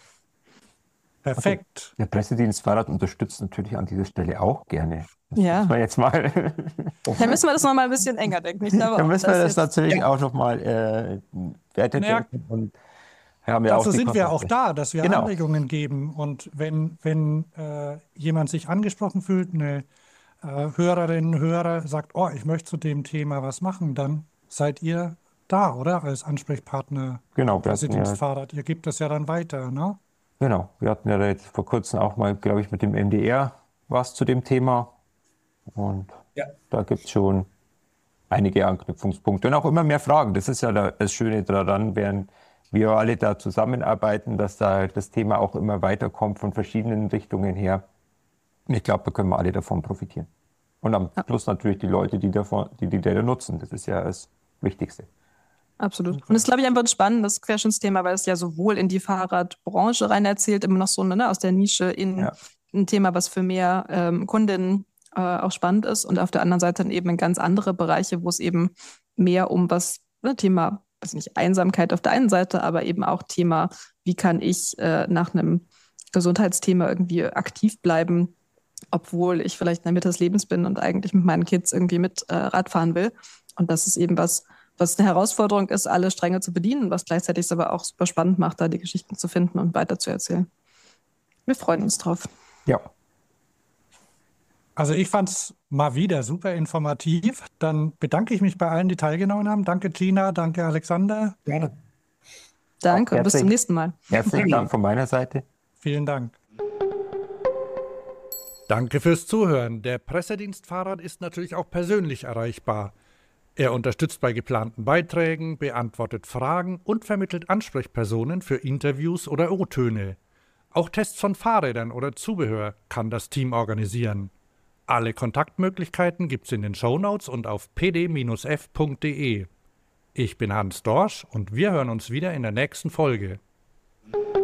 Speaker 2: Perfekt.
Speaker 3: Der Pressedienst Fahrrad unterstützt natürlich an dieser Stelle auch gerne. Das
Speaker 4: ja.
Speaker 3: müssen wir jetzt mal.
Speaker 4: Da müssen wir das nochmal ein bisschen enger denken. Ich glaube,
Speaker 3: da müssen wir das, das natürlich
Speaker 4: ja.
Speaker 3: auch nochmal äh, weiterdenken
Speaker 2: ja.
Speaker 3: und haben wir
Speaker 2: Dazu
Speaker 3: auch
Speaker 2: sind wir auch da, dass wir
Speaker 3: genau.
Speaker 2: Anregungen geben. Und wenn, wenn äh, jemand sich angesprochen fühlt, eine äh, Hörerin, Hörer sagt, oh, ich möchte zu dem Thema was machen, dann seid ihr da, oder? Als Ansprechpartner.
Speaker 3: Genau.
Speaker 2: Pressedienstfahrrad. Ihr gebt das ja dann weiter, ne?
Speaker 3: Genau. Wir hatten ja jetzt vor kurzem auch mal, glaube ich, mit dem M D R was zu dem Thema. Und
Speaker 5: ja.
Speaker 3: da gibt es schon einige Anknüpfungspunkte und auch immer mehr Fragen. Das ist ja das Schöne daran, während wir alle da zusammenarbeiten, dass da das Thema auch immer weiterkommt von verschiedenen Richtungen her. Und ich glaube, da können wir alle davon profitieren. Und am ja. Schluss natürlich die Leute, die davon, die die Data nutzen. Das ist ja das Wichtigste.
Speaker 4: Absolut. Und das ist, glaube ich, einfach ein spannendes Querschnittsthema, weil es ja sowohl in die Fahrradbranche rein erzählt, immer noch so ne, aus der Nische in ja. ein Thema, was für mehr ähm, Kundinnen äh, auch spannend ist. Und auf der anderen Seite dann eben in ganz andere Bereiche, wo es eben mehr um was, ne, Thema, weiß nicht, Einsamkeit auf der einen Seite, aber eben auch Thema, wie kann ich äh, nach einem Gesundheitsthema irgendwie aktiv bleiben, obwohl ich vielleicht in der Mitte des Lebens bin und eigentlich mit meinen Kids irgendwie mit äh, Radfahren will. Und das ist eben was, was eine Herausforderung ist, alle Stränge zu bedienen, was gleichzeitig es aber auch super spannend macht, da die Geschichten zu finden und weiterzuerzählen. Wir freuen uns drauf.
Speaker 3: Ja.
Speaker 2: Also ich fand es mal wieder super informativ. Dann bedanke ich mich bei allen, die teilgenommen haben. Danke Gina, danke Alexander.
Speaker 5: Gerne.
Speaker 4: Danke und bis zum nächsten Mal.
Speaker 3: Herzlichen Dank von meiner Seite.
Speaker 2: Vielen Dank. Danke fürs Zuhören. Der Pressedienst Fahrrad ist natürlich auch persönlich erreichbar. Er unterstützt bei geplanten Beiträgen, beantwortet Fragen und vermittelt Ansprechpersonen für Interviews oder O-Töne. Auch Tests von Fahrrädern oder Zubehör kann das Team organisieren. Alle Kontaktmöglichkeiten gibt's in den Shownotes und auf p d Bindestrich f punkt d e. Ich bin Hans Dorsch und wir hören uns wieder in der nächsten Folge.